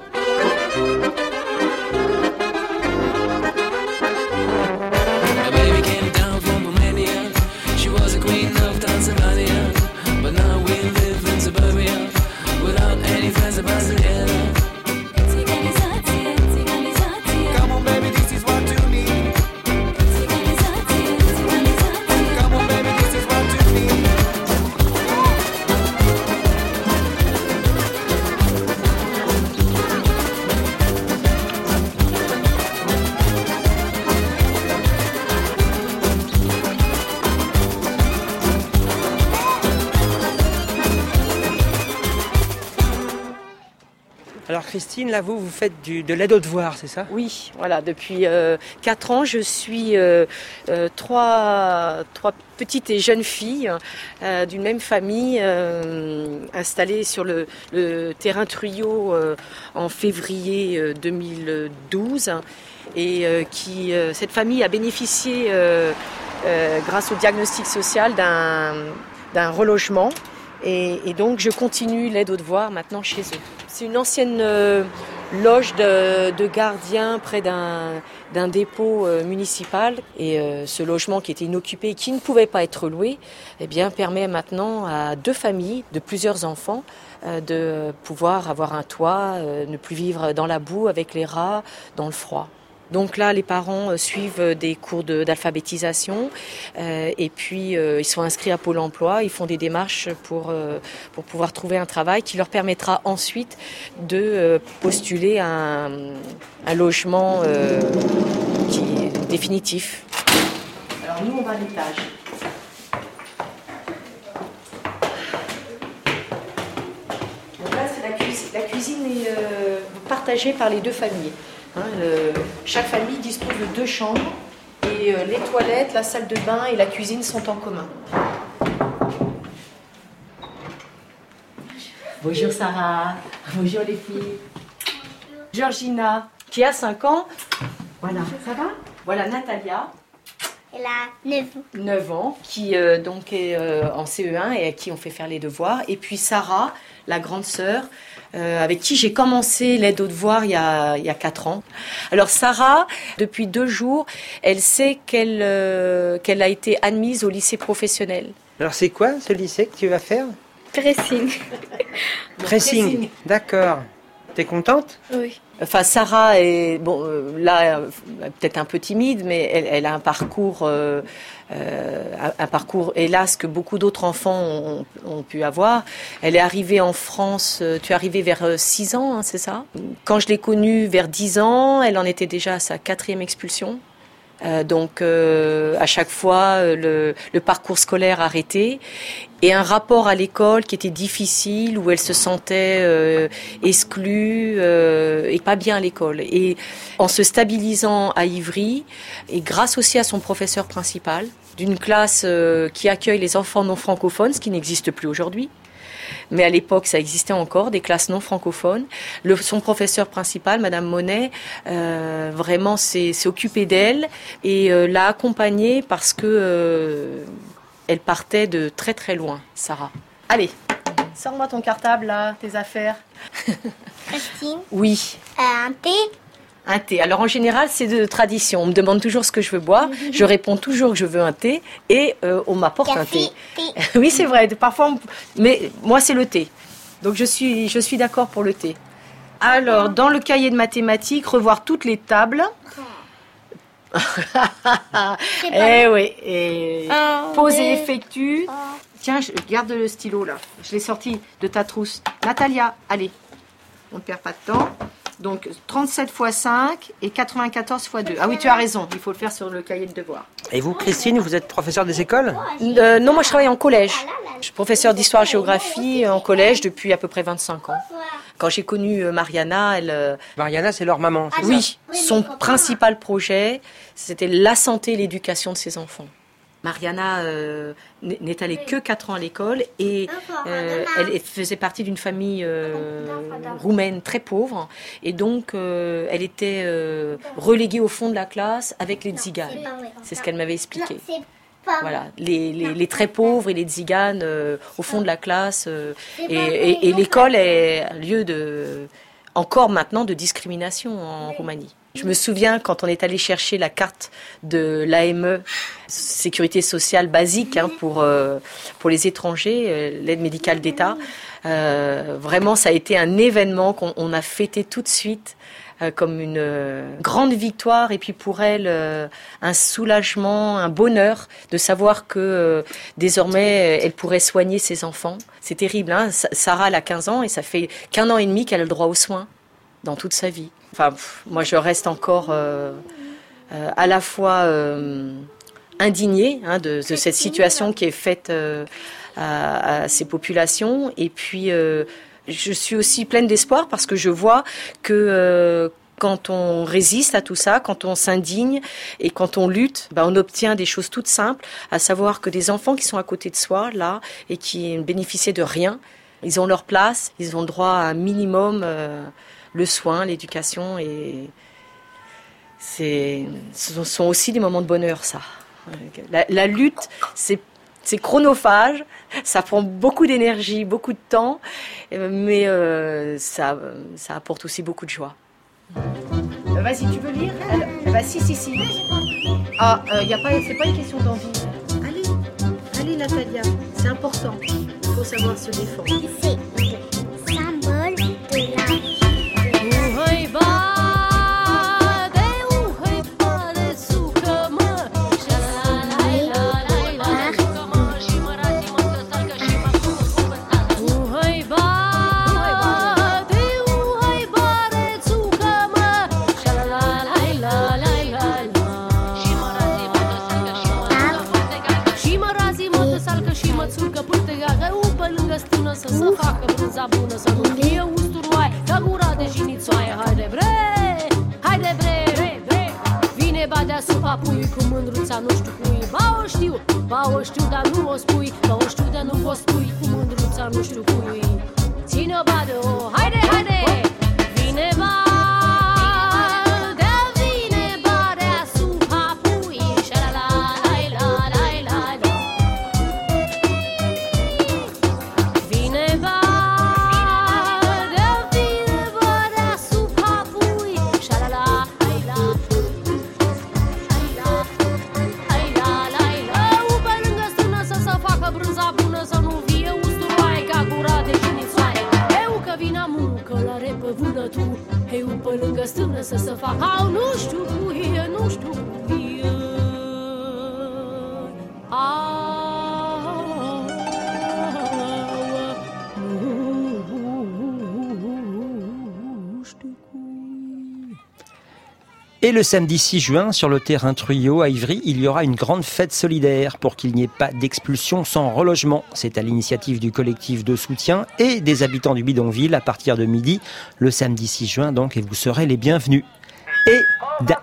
Alors Christine, là vous, vous faites du, de l'aide aux devoirs, c'est ça? Oui, voilà, depuis euh, quatre ans, je suis euh, euh, trois, trois petites et jeunes filles euh, d'une même famille euh, installées sur le, le terrain Truyot euh, en février euh, deux mille douze. Et euh, qui, euh, cette famille a bénéficié, euh, euh, grâce au diagnostic social, d'un, d'un relogement. Et, et donc je continue l'aide aux devoirs maintenant chez eux. C'est une ancienne euh, loge de, de gardiens près d'un, d'un dépôt euh, municipal. Et euh, ce logement qui était inoccupé et qui ne pouvait pas être loué, eh bien, permet maintenant à deux familles de plusieurs enfants euh, de pouvoir avoir un toit, euh, ne plus vivre dans la boue avec les rats, dans le froid. Donc là, les parents suivent des cours de, d'alphabétisation euh, et puis euh, ils sont inscrits à Pôle emploi. Ils font des démarches pour, euh, pour pouvoir trouver un travail qui leur permettra ensuite de euh, postuler à un, un logement euh, qui est définitif. Alors nous, on va à l'étage. Donc là, c'est la cuisine. La cuisine est euh, partagée par les deux familles. Hein, le, chaque famille dispose de deux chambres et euh, les toilettes, la salle de bain et la cuisine sont en commun. Bonjour Sarah, bonjour les filles. Georgina, qui a cinq ans. Voilà, ça va? Voilà Natalia, Elle a neuf ans. neuf ans, qui euh, donc est euh, en C E un et à qui on fait faire les devoirs. Et puis Sarah, la grande sœur, euh, avec qui j'ai commencé l'aide aux devoirs il y a, il y a quatre ans. Alors Sarah, depuis deux jours, elle sait qu'elle, euh, qu'elle a été admise au lycée professionnel. Alors c'est quoi ce lycée que tu vas faire? Pressing. Pressing, d'accord. T'es contente? Oui. Enfin, Sarah est bon euh, là euh, peut-être un peu timide, mais elle, elle a un parcours, euh, euh, un, un parcours hélas que beaucoup d'autres enfants ont, ont pu avoir. Elle est arrivée en France. Euh, tu es arrivée vers six ans, hein, c'est ça? Quand je l'ai connue vers dix ans, elle en était déjà à sa quatrième expulsion. Euh, donc euh, à chaque fois euh, le, le parcours scolaire arrêté et un rapport à l'école qui était difficile, où elle se sentait euh, exclue euh, et pas bien à l'école. Et en se stabilisant à Ivry, et grâce aussi à son professeur principal d'une classe euh, qui accueille les enfants non francophones, ce qui n'existe plus aujourd'hui, mais à l'époque ça existait encore, des classes non francophones. Le, son professeur principal, Madame Monet, euh, vraiment s'est, s'est occupée d'elle et euh, l'a accompagnée parce que euh, elle partait de très très loin, Sarah. Allez, sors-moi ton cartable là, tes affaires. Christine? Oui. Euh, un thé? Un thé. Alors en général, c'est de tradition. On me demande toujours ce que je veux boire. Je réponds toujours que je veux un thé et euh, on m'apporte Café, un thé. thé. Oui, c'est vrai. Parfois, on... mais moi, c'est le thé. Donc je suis, je suis d'accord pour le thé. Alors, dans le cahier de mathématiques, revoir toutes les tables. Eh oui. Et Oh, pause et mais- effectue. Tiens, je garde le stylo là. Je l'ai sorti de ta trousse. Natalia, allez. On ne perd pas de temps. Donc trente-sept fois cinq et quatre-vingt-quatorze fois deux. Ah oui, tu as raison, il faut le faire sur le cahier de devoirs. Et vous, Christine, vous êtes professeure des écoles? Euh, non, moi je travaille en collège. Je suis professeure d'histoire-géographie en collège depuis à peu près vingt-cinq ans. Quand j'ai connu euh, Mariana, elle... euh, Mariana, c'est leur maman, c'est oui, ça? son principal projet, c'était la santé et l'éducation de ses enfants. Mariana euh, n- n'est allée que quatre ans à l'école et euh, elle faisait partie d'une famille euh, roumaine très pauvre et donc euh, elle était euh, reléguée au fond de la classe avec les tziganes. C'est ce qu'elle m'avait expliqué. Voilà, les, les, les très pauvres et les tziganes euh, au fond de la classe euh, et, et, et l'école est un lieu de, encore maintenant de discrimination en Roumanie. Je me souviens quand on est allé chercher la carte de l'A M E, sécurité sociale basique hein, pour, euh, pour les étrangers, euh, l'aide médicale d'État. Euh, vraiment, ça a été un événement qu'on on a fêté tout de suite euh, comme une euh, grande victoire. Et puis pour elle, euh, un soulagement, un bonheur de savoir que euh, désormais, elle pourrait soigner ses enfants. C'est terrible, hein. Sarah, elle a quinze ans et ça fait qu'un an et demi qu'elle a le droit aux soins dans toute sa vie. Enfin, pff, moi, je reste encore euh, euh, à la fois euh, indignée hein, de, de cette situation qui est faite euh, à, à ces populations. Et puis, euh, je suis aussi pleine d'espoir parce que je vois que euh, quand on résiste à tout ça, quand on s'indigne et quand on lutte, ben, on obtient des choses toutes simples, à savoir que des enfants qui sont à côté de soi, là, et qui ne bénéficient de rien, ils ont leur place, ils ont droit à un minimum... Euh, le soin, l'éducation, et c'est, ce sont aussi des moments de bonheur, ça. La, la lutte, c'est, c'est chronophage, ça prend beaucoup d'énergie, beaucoup de temps, mais euh, ça, ça apporte aussi beaucoup de joie. Euh, vas-y, tu veux lire? Alors, bah, si, si, si. Ah, euh, y a pas, c'est pas une question d'envie. Allez, allez, Natalia, c'est important. Il faut savoir se défendre. C'est symbole de la vie. Să se facă brânza bună, să nu fie usturoi, ca gura de jinițoaie. Haide bre, haide bre, bre, bre. Vine ba deasupra puiului cu mândruța nu știu cui. Ba o știu, ba o știu, dar nu o spui. Ba o știu, dar nu poți spui cu mândruța nu știu cui. Ține-o ba de o, haide, haide. Vine ba, de vine ba deasupra puiului. Șa la la la fără să nu vie usturoaie ca gura de jinițoaie. Eu că vin la muncă, la repă vânătul, eu pe lângă stână să se fac. Au, nu știu cu e, nu știu cu e. Au. Et le samedi six juin, sur le terrain Truyot à Ivry, il y aura une grande fête solidaire pour qu'il n'y ait pas d'expulsion sans relogement. C'est à l'initiative du collectif de soutien et des habitants du bidonville à partir de midi, le samedi six juin donc, et vous serez les bienvenus. Et d'un,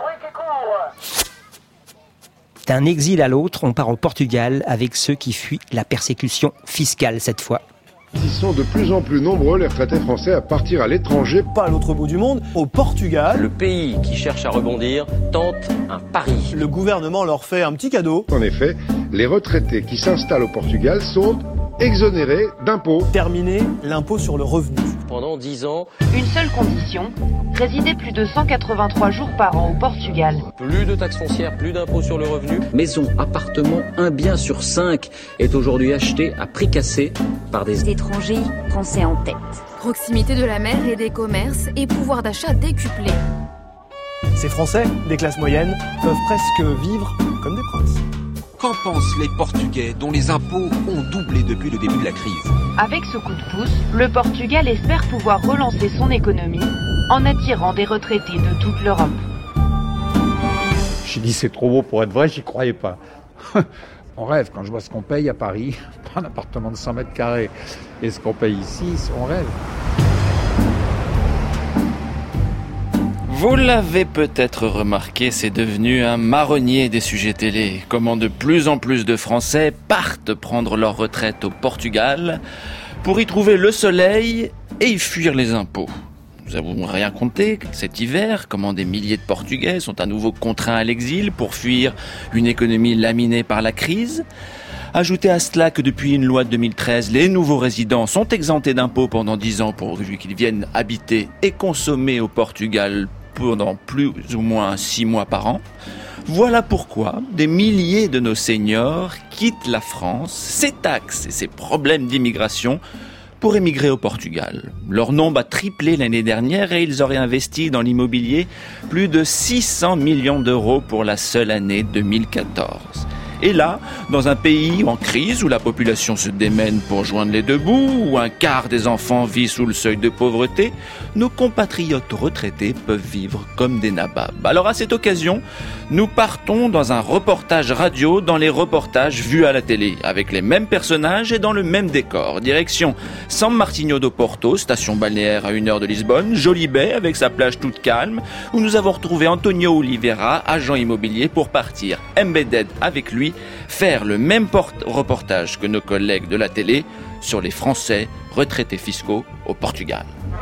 d'un exil à l'autre, on part au Portugal avec ceux qui fuient la persécution fiscale cette fois. Ils sont de plus en plus nombreux, les retraités français, à partir à l'étranger. Pas à l'autre bout du monde, au Portugal. Le pays qui cherche à rebondir tente un pari. Le gouvernement leur fait un petit cadeau. En effet, les retraités qui s'installent au Portugal sont exonérés d'impôts. Terminer l'impôt sur le revenu. Pendant dix ans. Une seule condition, résider plus de cent quatre-vingt-trois jours par an au Portugal. Plus de taxes foncières, plus d'impôts sur le revenu. Maison, appartement, un bien sur cinq est aujourd'hui acheté à prix cassé par des étrangers français en tête. Proximité de la mer et des commerces et pouvoir d'achat décuplé. Ces Français, des classes moyennes, peuvent presque vivre comme des princes. Qu'en pensent les Portugais dont les impôts ont doublé depuis le début de la crise? Avec ce coup de pouce, le Portugal espère pouvoir relancer son économie en attirant des retraités de toute l'Europe. J'ai dit c'est trop beau pour être vrai, j'y croyais pas. On rêve quand je vois ce qu'on paye à Paris, un appartement de cent mètres carrés, et ce qu'on paye ici, on rêve. Vous l'avez peut-être remarqué, c'est devenu un marronnier des sujets télé. Comment de plus en plus de Français partent prendre leur retraite au Portugal pour y trouver le soleil et y fuir les impôts. Nous n'avons rien compté cet hiver, comment des milliers de Portugais sont à nouveau contraints à l'exil pour fuir une économie laminée par la crise. Ajoutez à cela que depuis une loi de deux mille treize, les nouveaux résidents sont exemptés d'impôts pendant dix ans pour qu'ils viennent habiter et consommer au Portugal pendant plus ou moins six mois par an. Voilà pourquoi des milliers de nos seniors quittent la France, ses taxes et ses problèmes d'immigration pour émigrer au Portugal. Leur nombre a triplé l'année dernière et ils auraient investi dans l'immobilier plus de six cents millions d'euros pour la seule année deux mille quatorze. Et là, dans un pays en crise où la population se démène pour joindre les deux bouts, où un quart des enfants vit sous le seuil de pauvreté, nos compatriotes retraités peuvent vivre comme des nababs. Alors à cette occasion, nous partons dans un reportage radio dans les reportages vus à la télé, avec les mêmes personnages et dans le même décor. Direction San Martinho do Porto, station balnéaire à une heure de Lisbonne, Jolie Baie avec sa plage toute calme, où nous avons retrouvé Antonio Oliveira, agent immobilier, pour partir embedded avec lui, faire le même port- reportage que nos collègues de la télé sur les Français retraités fiscaux au Portugal.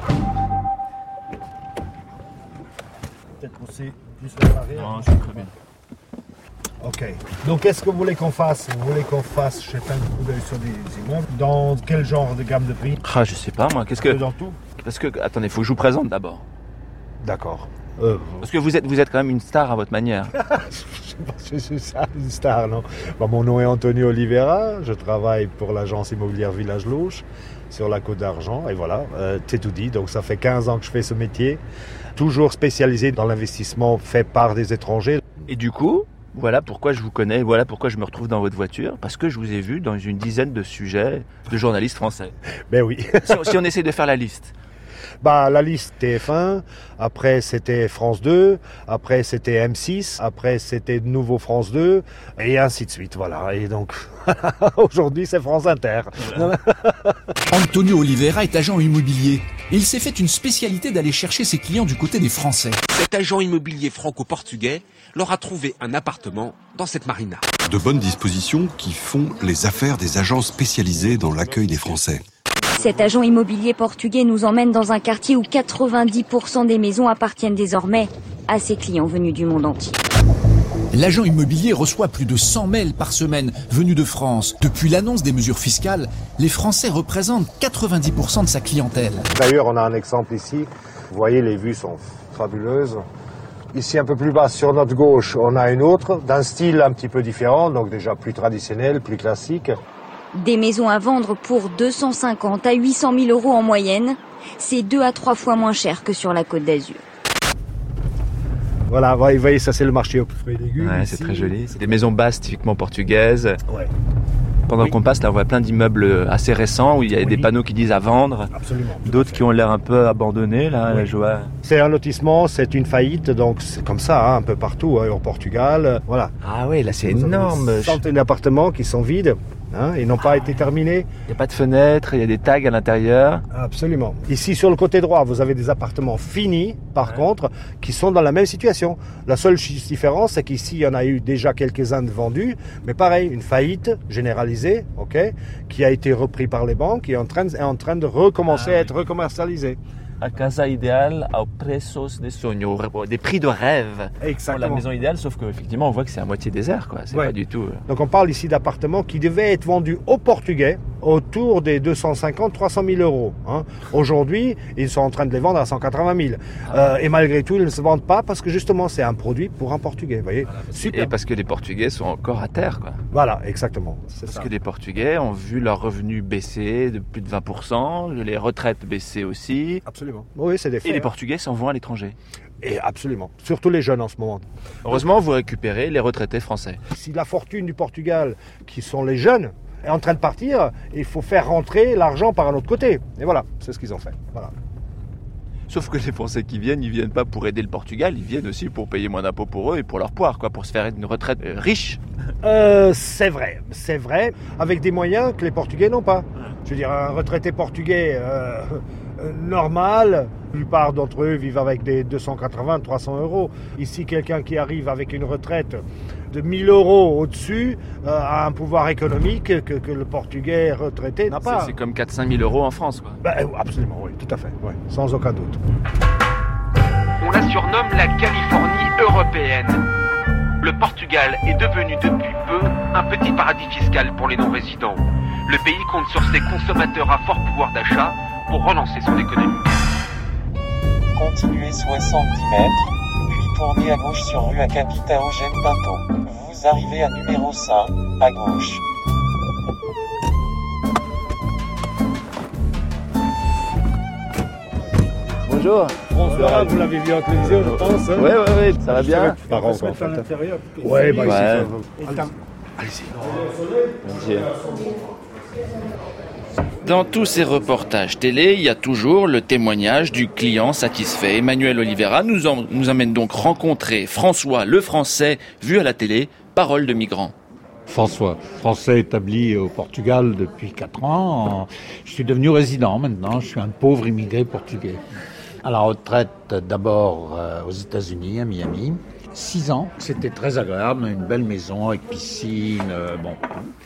Peut-être qu'on sait plus préparer. Non, je suis très bien. Ok. Donc, qu'est-ce que vous voulez qu'on fasse? Vous voulez qu'on fasse, je sais pas, un coup d'œil sur des immeubles? Dans quel genre de gamme de prix? Ah, je sais pas moi. Qu'est-ce que Dans tout? Parce que attendez, faut que je vous présente d'abord. D'accord. Euh, Parce que vous êtes vous êtes quand même une star à votre manière. Je pense que je suis ça, une star, non? Bon, mon nom est Antonio Oliveira, je travaille pour l'agence immobilière Village Louche, sur la Côte d'Argent, et voilà, euh, c'est tout dit. Donc ça fait quinze ans que je fais ce métier, toujours spécialisé dans l'investissement fait par des étrangers. Et du coup, voilà pourquoi je vous connais, voilà pourquoi je me retrouve dans votre voiture, parce que je vous ai vu dans une dizaine de sujets de journalistes français. Ben oui. si, on, si on essaie de faire la liste. Bah, la liste T F un, après c'était France deux, après c'était M six, après c'était de nouveau France deux, et ainsi de suite, voilà. Et donc, aujourd'hui c'est France Inter. Voilà. Antonio Oliveira est agent immobilier. Et il s'est fait une spécialité d'aller chercher ses clients du côté des Français. Cet agent immobilier franco-portugais leur a trouvé un appartement dans cette marina. De bonnes dispositions qui font les affaires des agents spécialisés dans l'accueil des Français. Cet agent immobilier portugais nous emmène dans un quartier où quatre-vingt-dix pour cent des maisons appartiennent désormais à ses clients venus du monde entier. L'agent immobilier reçoit plus de cent mails par semaine venus de France. Depuis l'annonce des mesures fiscales, les Français représentent quatre-vingt-dix pour cent de sa clientèle. D'ailleurs, on a un exemple ici. Vous voyez, les vues sont fabuleuses. Ici, un peu plus bas, sur notre gauche, on a une autre, d'un style un petit peu différent, donc déjà plus traditionnel, plus classique. Des maisons à vendre pour deux cent cinquante à huit cent mille euros en moyenne. C'est deux à trois fois moins cher que sur la Côte d'Azur. Voilà, vous voyez, ça c'est le marché aux fruits et légumes. Ouais, c'est très joli. C'est des maisons basses typiquement portugaises. Ouais. Pendant Oui. qu'on passe, là, on voit plein d'immeubles assez récents où il y a Oui. des panneaux qui disent à vendre. Absolument. D'autres qui ont l'air un peu abandonnés, là, Oui. je vois. C'est un lotissement, c'est une faillite, donc c'est comme ça, hein, un peu partout, hein, au Portugal. Voilà. Ah oui, là c'est Vous avez énorme. des centaines d'appartements qui sont vides. Hein, et n'ont pas été terminés. Il n'y a pas de fenêtres, il y a des tags à l'intérieur. Absolument. Ici, sur le côté droit, vous avez des appartements finis, par ouais. contre, qui sont dans la même situation. La seule différence, c'est qu'ici, il y en a eu déjà quelques-uns de vendus, mais pareil, une faillite généralisée, ok, qui a été repris par les banques et est en train, est en train de recommencer ah, à être oui. recommercialisée. A casa ideal ao preços de sonho, des prix de rêve. Exactement. Pour la maison idéale, sauf qu'effectivement, on voit que c'est à moitié désert, quoi. C'est ouais. pas du tout. Donc, on parle ici d'appartements qui devaient être vendus aux Portugais autour des deux cent cinquante à trois cent mille euros. Hein. Aujourd'hui, ils sont en train de les vendre à cent quatre-vingt mille. Ah. Euh, et malgré tout, ils ne se vendent pas parce que justement, c'est un produit pour un Portugais. Vous voyez voilà, super. Et parce que les Portugais sont encore à terre, quoi. Voilà, exactement. C'est parce ça. que les Portugais ont vu leurs revenus baisser de plus de vingt pour cent, les retraites baisser aussi. Absolument. Oui, c'est des faits. Et les Portugais s'en vont à l'étranger. Et absolument. Surtout les jeunes en ce moment. Heureusement, vous récupérez les retraités français. Si la fortune du Portugal, qui sont les jeunes, est en train de partir, il faut faire rentrer l'argent par un autre côté. Et voilà, c'est ce qu'ils ont fait. Voilà. Sauf que les Français qui viennent, ils viennent pas pour aider le Portugal, ils viennent aussi pour payer moins d'impôts pour eux et pour leur poire, quoi, pour se faire une retraite euh, riche. Euh, c'est vrai, c'est vrai, avec des moyens que les Portugais n'ont pas. Je veux dire, un retraité portugais euh, euh, normal, la plupart d'entre eux vivent avec des deux cent quatre-vingts à trois cents euros. Ici, quelqu'un qui arrive avec une retraite de mille euros au-dessus euh, a un pouvoir économique que, que le Portugais retraité n'a pas. C'est, c'est comme quatre à cinq mille euros en France, quoi. Ben, absolument, oui, tout à fait, ouais, sans aucun doute. On la surnomme la Californie européenne. Le Portugal est devenu depuis peu un petit paradis fiscal pour les non-résidents. Le pays compte sur ses consommateurs à fort pouvoir d'achat pour relancer son économie. Continuez soixante-dix mètres, puis tournez à gauche sur rue Acapita Eugène Pinto. Vous arrivez à numéro cinq, à gauche. Bonjour. Bonsoir, vous l'avez vu en télévision, je pense. Hein. Oui, oui, oui, ça va bien. Par contre, en fait. Ouais, bah, ouais. Ici, ça va. Allez-y. Dans tous ces reportages télé, il y a toujours le témoignage du client satisfait. Emmanuel Oliveira nous, en, nous amène donc rencontrer François, le Français, vu à la télé, parole de migrant. François, Français établi au Portugal depuis quatre ans. Je suis devenu résident maintenant, je suis un pauvre immigré portugais. À la retraite d'abord aux États-Unis, à Miami. Six ans, c'était très agréable, une belle maison avec piscine, euh, bon.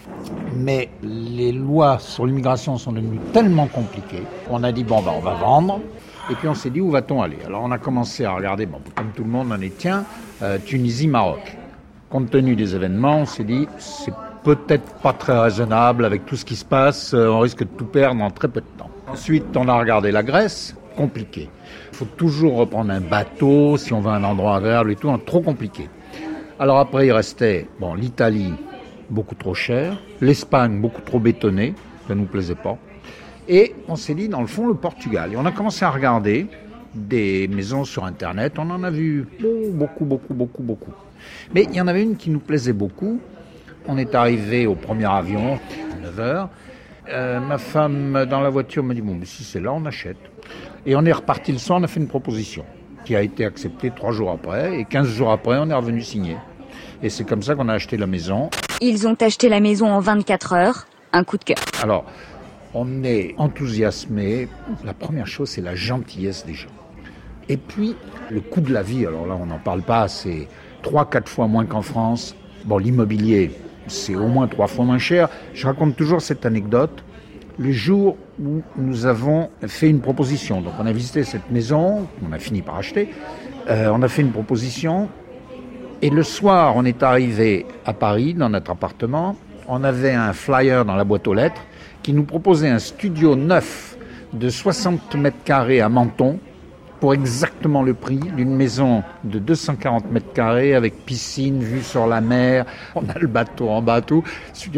Mais les lois sur l'immigration sont devenues tellement compliquées, on a dit bon ben on va vendre, et puis on s'est dit où va-t-on aller? Alors on a commencé à regarder, bon comme tout le monde on est tiens, euh, Tunisie, Maroc. Compte tenu des événements, on s'est dit c'est peut-être pas très raisonnable avec tout ce qui se passe, euh, on risque de tout perdre en très peu de temps. Ensuite on a regardé la Grèce, compliqué. Il faut toujours reprendre un bateau, si on va à un endroit agréable et tout, trop compliqué. Alors après, il restait bon, l'Italie, beaucoup trop cher, l'Espagne, beaucoup trop bétonnée, ça ne nous plaisait pas. Et on s'est dit, dans le fond, le Portugal. Et on a commencé à regarder des maisons sur Internet, on en a vu beaucoup, beaucoup, beaucoup, beaucoup. Mais il y en avait une qui nous plaisait beaucoup. On est arrivé au premier avion, à neuf heures. Euh, ma femme, dans la voiture, m'a dit, bon, mais si c'est là, on achète. Et on est reparti le soir, on a fait une proposition qui a été acceptée trois jours après. Et quinze jours après, on est revenu signer. Et c'est comme ça qu'on a acheté la maison. Ils ont acheté la maison en vingt-quatre heures. Un coup de cœur. Alors, on est enthousiasmé. La première chose, c'est la gentillesse des gens. Et puis, le coût de la vie, alors là, on n'en parle pas, c'est trois, quatre fois moins qu'en France. Bon, l'immobilier, c'est au moins trois fois moins cher. Je raconte toujours cette anecdote. Le jour où nous avons fait une proposition, donc on a visité cette maison, on a fini par acheter, euh, on a fait une proposition, et le soir, on est arrivé à Paris, dans notre appartement, on avait un flyer dans la boîte aux lettres qui nous proposait un studio neuf de soixante mètres carrés à Menton, pour exactement le prix d'une maison de deux cent quarante mètres carrés avec piscine, vue sur la mer, on a le bateau en bas, tout.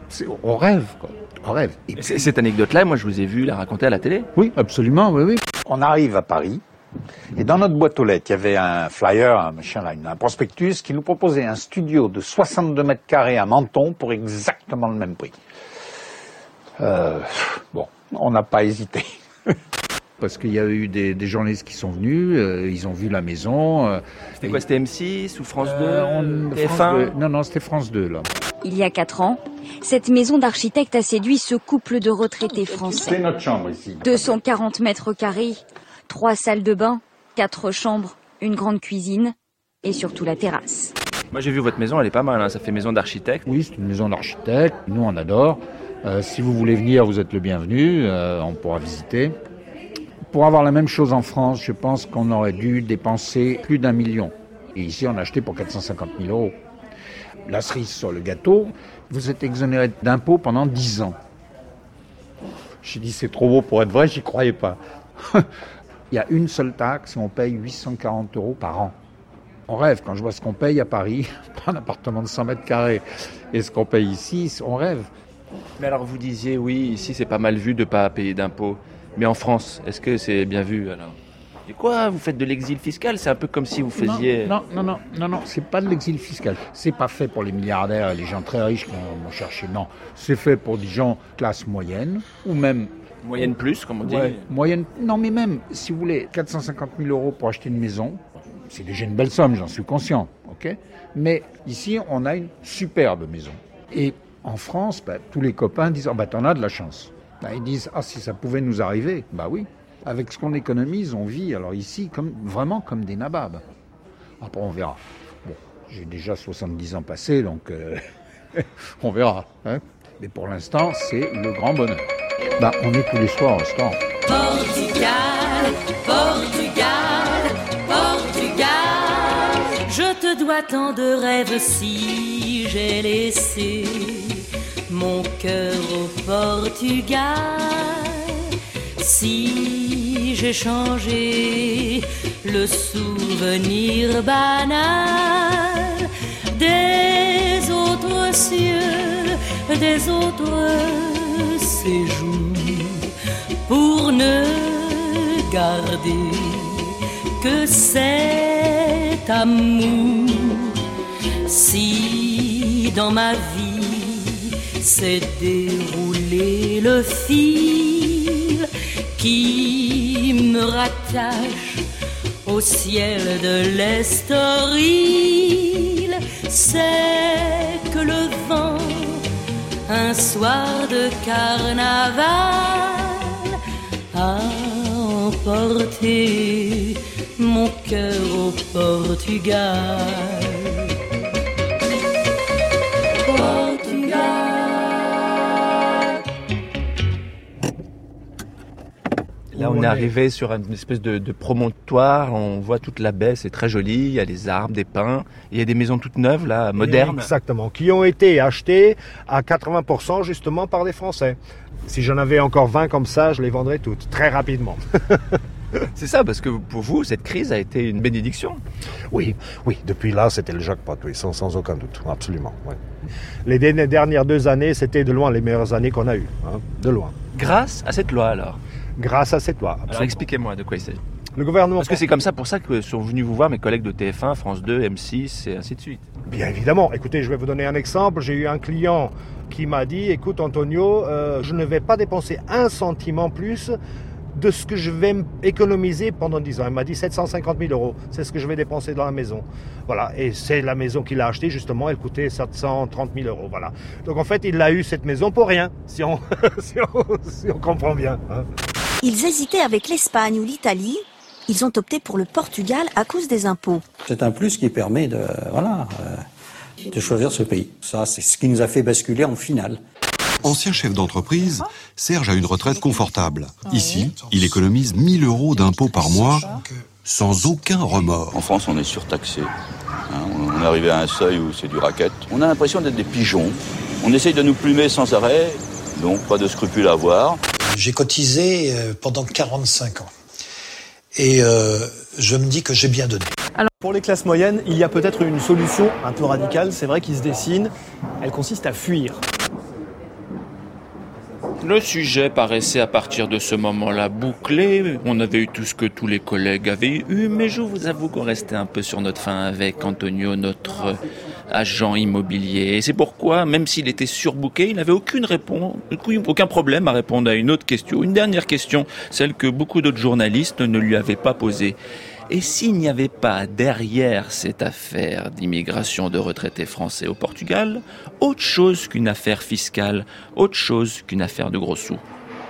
C'est, on rêve, quoi. On rêve. Et puis, cette anecdote-là, moi, je vous ai vu la raconter à la télé. Oui, absolument, oui, oui. On arrive à Paris, et dans notre boîte aux lettres, il y avait un flyer, un machin là, un prospectus qui nous proposait un studio de soixante-deux mètres carrés à Menton pour exactement le même prix. Euh, bon, on n'a pas hésité. Parce qu'il y a eu des, des journalistes qui sont venus, euh, ils ont vu la maison. Euh, c'était quoi, c'était M six ou France deux euh, on, T F un France deux. Non, non, c'était France deux, là. Il y a quatre ans, cette maison d'architecte a séduit ce couple de retraités français. C'est notre chambre ici. deux cent quarante mètres carrés, trois salles de bain, quatre chambres, une grande cuisine et surtout la terrasse. Moi j'ai vu votre maison, elle est pas mal, hein. Ça fait maison d'architecte. Oui, c'est une maison d'architecte, nous on adore. Euh, si vous voulez venir, vous êtes le bienvenu, euh, on pourra visiter. Pour avoir la même chose en France, je pense qu'on aurait dû dépenser plus d'un million. Et ici, on a acheté pour quatre cent cinquante mille euros. La cerise sur le gâteau, vous êtes exonéré d'impôts pendant dix ans. J'ai dit, c'est trop beau pour être vrai, j'y croyais pas. Il y a une seule taxe et on paye huit cent quarante euros par an. On rêve, quand je vois ce qu'on paye à Paris, pour un appartement de cent mètres carrés, et ce qu'on paye ici, on rêve. Mais alors vous disiez, oui, ici c'est pas mal vu de ne pas payer d'impôts. Mais en France, est-ce que c'est bien vu alors ? Et quoi, vous faites de l'exil fiscal ? C'est un peu comme si vous faisiez... Non, non, non, non, non, c'est pas de l'exil fiscal. C'est pas fait pour les milliardaires et les gens très riches qui vont chercher. Non, c'est fait pour des gens classe moyenne ou même... Moyenne plus, comme on dit. Ouais, moyenne... Non, mais même, si vous voulez, quatre cent cinquante mille euros pour acheter une maison, c'est déjà une belle somme, j'en suis conscient, ok ? Mais ici, on a une superbe maison. Et en France, bah, tous les copains disent « Ah, bah, t'en as de la chance ». Bah, ils disent « Ah, si ça pouvait nous arriver », bah oui. Avec ce qu'on économise, on vit alors ici comme, vraiment comme des nababs. Après, on verra. Bon, j'ai déjà soixante-dix ans passés, donc euh, on verra. Hein. Mais pour l'instant, c'est le grand bonheur. Bah, on est tous les soirs au restaurant. Portugal, Portugal, Portugal. Je te dois tant de rêves si j'ai laissé mon cœur au Portugal. Si j'ai changé le souvenir banal des autres cieux, des autres séjours, pour ne garder que cet amour. Si dans ma vie s'est déroulé le fil qui me rattache au ciel de l'Estoril, c'est que le vent, un soir de carnaval, a emporté mon cœur au Portugal. Là, on est arrivé sur une espèce de, de promontoire, on voit toute la baie, c'est très joli, il y a des arbres, des pins, il y a des maisons toutes neuves, là, modernes. Exactement, qui ont été achetées à quatre-vingts pour cent justement par des Français. Si j'en avais encore vingt comme ça, je les vendrais toutes, très rapidement. C'est ça, parce que pour vous, cette crise a été une bénédiction. Oui, oui, depuis là, c'était le jackpot, oui, sans, sans aucun doute, absolument. Ouais. Les dernières deux années, c'était de loin les meilleures années qu'on a eues, hein, de loin. Grâce à cette loi, alors ? Grâce à cette loi, absolument. Alors expliquez-moi de quoi il s'agit. Le gouvernement... Parce que c'est comme ça, pour ça que sont venus vous voir mes collègues de T F un, France deux, M six et ainsi de suite. Bien évidemment. Écoutez, je vais vous donner un exemple. J'ai eu un client qui m'a dit, écoute Antonio, euh, je ne vais pas dépenser un centime en plus de ce que je vais économiser pendant dix ans. Il m'a dit sept cent cinquante mille euros. C'est ce que je vais dépenser dans la maison. Voilà. Et c'est la maison qu'il a achetée, justement. Elle coûtait sept cent trente mille euros. Voilà. Donc en fait, il a eu cette maison pour rien, si on, si on, si on comprend bien. Hein. Ils hésitaient avec l'Espagne ou l'Italie. Ils ont opté pour le Portugal à cause des impôts. C'est un plus qui permet de, voilà, euh, de choisir ce pays. Ça, c'est ce qui nous a fait basculer en finale. Ancien chef d'entreprise, Serge a une retraite confortable. Ici, il économise mille euros d'impôts par mois, sans aucun remords. En France, on est surtaxé. Hein, on est arrivé à un seuil où c'est du racket. On a l'impression d'être des pigeons. On essaye de nous plumer sans arrêt, donc pas de scrupules à avoir. J'ai cotisé pendant quarante-cinq ans. Et euh, je me dis que j'ai bien donné. Alors, pour les classes moyennes, il y a peut-être une solution un peu radicale, c'est vrai, qui se dessine. Elle consiste à fuir. Le sujet paraissait à partir de ce moment-là bouclé. On avait eu tout ce que tous les collègues avaient eu, mais je vous avoue qu'on restait un peu sur notre faim avec Antonio, notre agent immobilier. Et c'est pourquoi, même s'il était surbooké, il n'avait aucune réponse, aucun problème à répondre à une autre question, une dernière question, celle que beaucoup d'autres journalistes ne lui avaient pas posée. Et s'il n'y avait pas derrière cette affaire d'immigration de retraités français au Portugal, autre chose qu'une affaire fiscale, autre chose qu'une affaire de gros sous?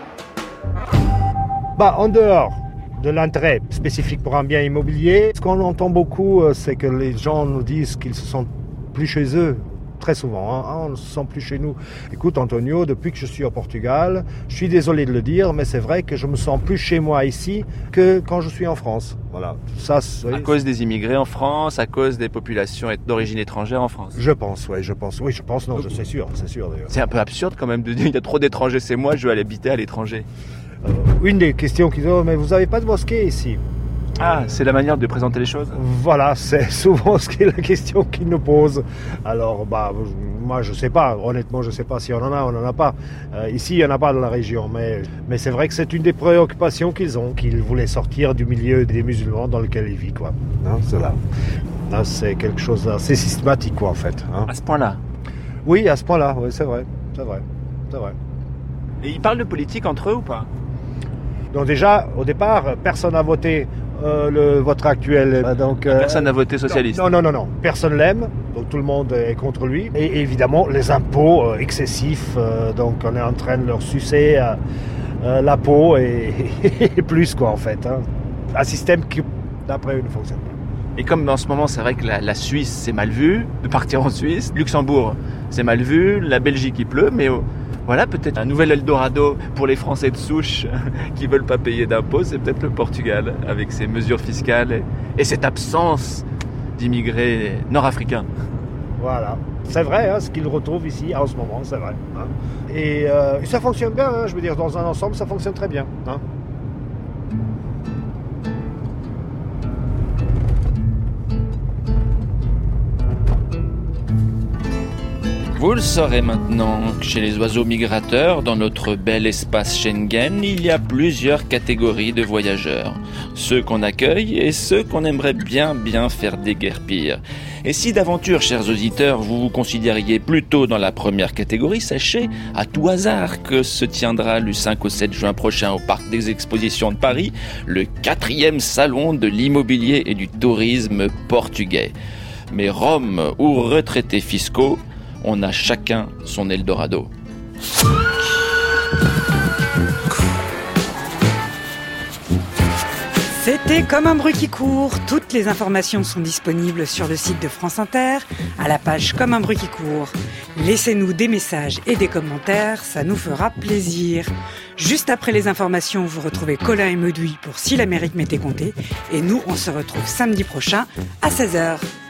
Bah, en dehors de l'intérêt spécifique pour un bien immobilier, ce qu'on entend beaucoup, c'est que les gens nous disent qu'ils se sentent plus chez eux. Très souvent, hein. Ah, on ne se sent plus chez nous. Écoute Antonio, depuis que je suis au Portugal, je suis désolé de le dire, mais c'est vrai que je me sens plus chez moi ici que quand je suis en France. Voilà. Ça, c'est... À cause des immigrés en France, à cause des populations d'origine étrangère en France. Je pense, oui, je pense, oui, je pense, non, je sais sûr, c'est sûr d'ailleurs. C'est un peu absurde quand même de dire il y a trop d'étrangers, c'est moi, je veux aller habiter à l'étranger. Euh, une des questions qu'ils ont, mais vous n'avez pas de mosquée ici? Ah, c'est la manière de présenter les choses? Voilà, c'est souvent ce qui est la question qu'ils nous posent. Alors, bah, moi, je sais pas. Honnêtement, je sais pas si on en a ou on en a pas. Euh, ici, il y en a pas dans la région, mais, mais c'est vrai que c'est une des préoccupations qu'ils ont, qu'ils voulaient sortir du milieu des musulmans dans lequel ils vivent, quoi. Hein, c'est là. Hein, c'est quelque chose d'assez systématique, quoi, en fait. Hein. À ce point-là? Oui, à ce point-là, oui, c'est vrai, c'est vrai, c'est vrai. Et ils parlent de politique entre eux ou pas? Donc déjà, au départ, personne n'a voté euh, le vote actuel. Donc, euh, personne n'a voté socialiste? Non, non, non, non. Personne l'aime, donc tout le monde est contre lui. Et évidemment, les impôts euh, excessifs, euh, donc on est en train de leur sucer euh, euh, la peau et, et plus, quoi, en fait. Hein. Un système qui, d'après eux, ne fonctionne pas. Et comme en ce moment, c'est vrai que la, la Suisse, c'est mal vu, de partir en Suisse. Luxembourg, c'est mal vu. La Belgique, il pleut, mais... Oh, voilà, peut-être un nouvel Eldorado pour les Français de souche qui veulent pas payer d'impôts, c'est peut-être le Portugal, avec ses mesures fiscales et, et cette absence d'immigrés nord-africains. Voilà, c'est vrai, hein, ce qu'ils retrouvent ici en ce moment, c'est vrai. Hein. Et euh, ça fonctionne bien, hein, je veux dire, dans un ensemble, ça fonctionne très bien. Hein. Vous le saurez maintenant, chez les oiseaux migrateurs, dans notre bel espace Schengen, il y a plusieurs catégories de voyageurs. Ceux qu'on accueille et ceux qu'on aimerait bien bien faire déguerpir. Et si d'aventure, chers auditeurs, vous vous considériez plutôt dans la première catégorie, sachez, à tout hasard, que se tiendra du cinq au sept juin prochain au Parc des Expositions de Paris, le quatrième salon de l'immobilier et du tourisme portugais. Mais Rome ou retraités fiscaux, on a chacun son Eldorado. C'était Comme un bruit qui court. Toutes les informations sont disponibles sur le site de France Inter, à la page Comme un bruit qui court. Laissez-nous des messages et des commentaires, ça nous fera plaisir. Juste après les informations, vous retrouvez Colin et Medoui pour Si l'Amérique m'était comptée. Et nous, on se retrouve samedi prochain à seize heures.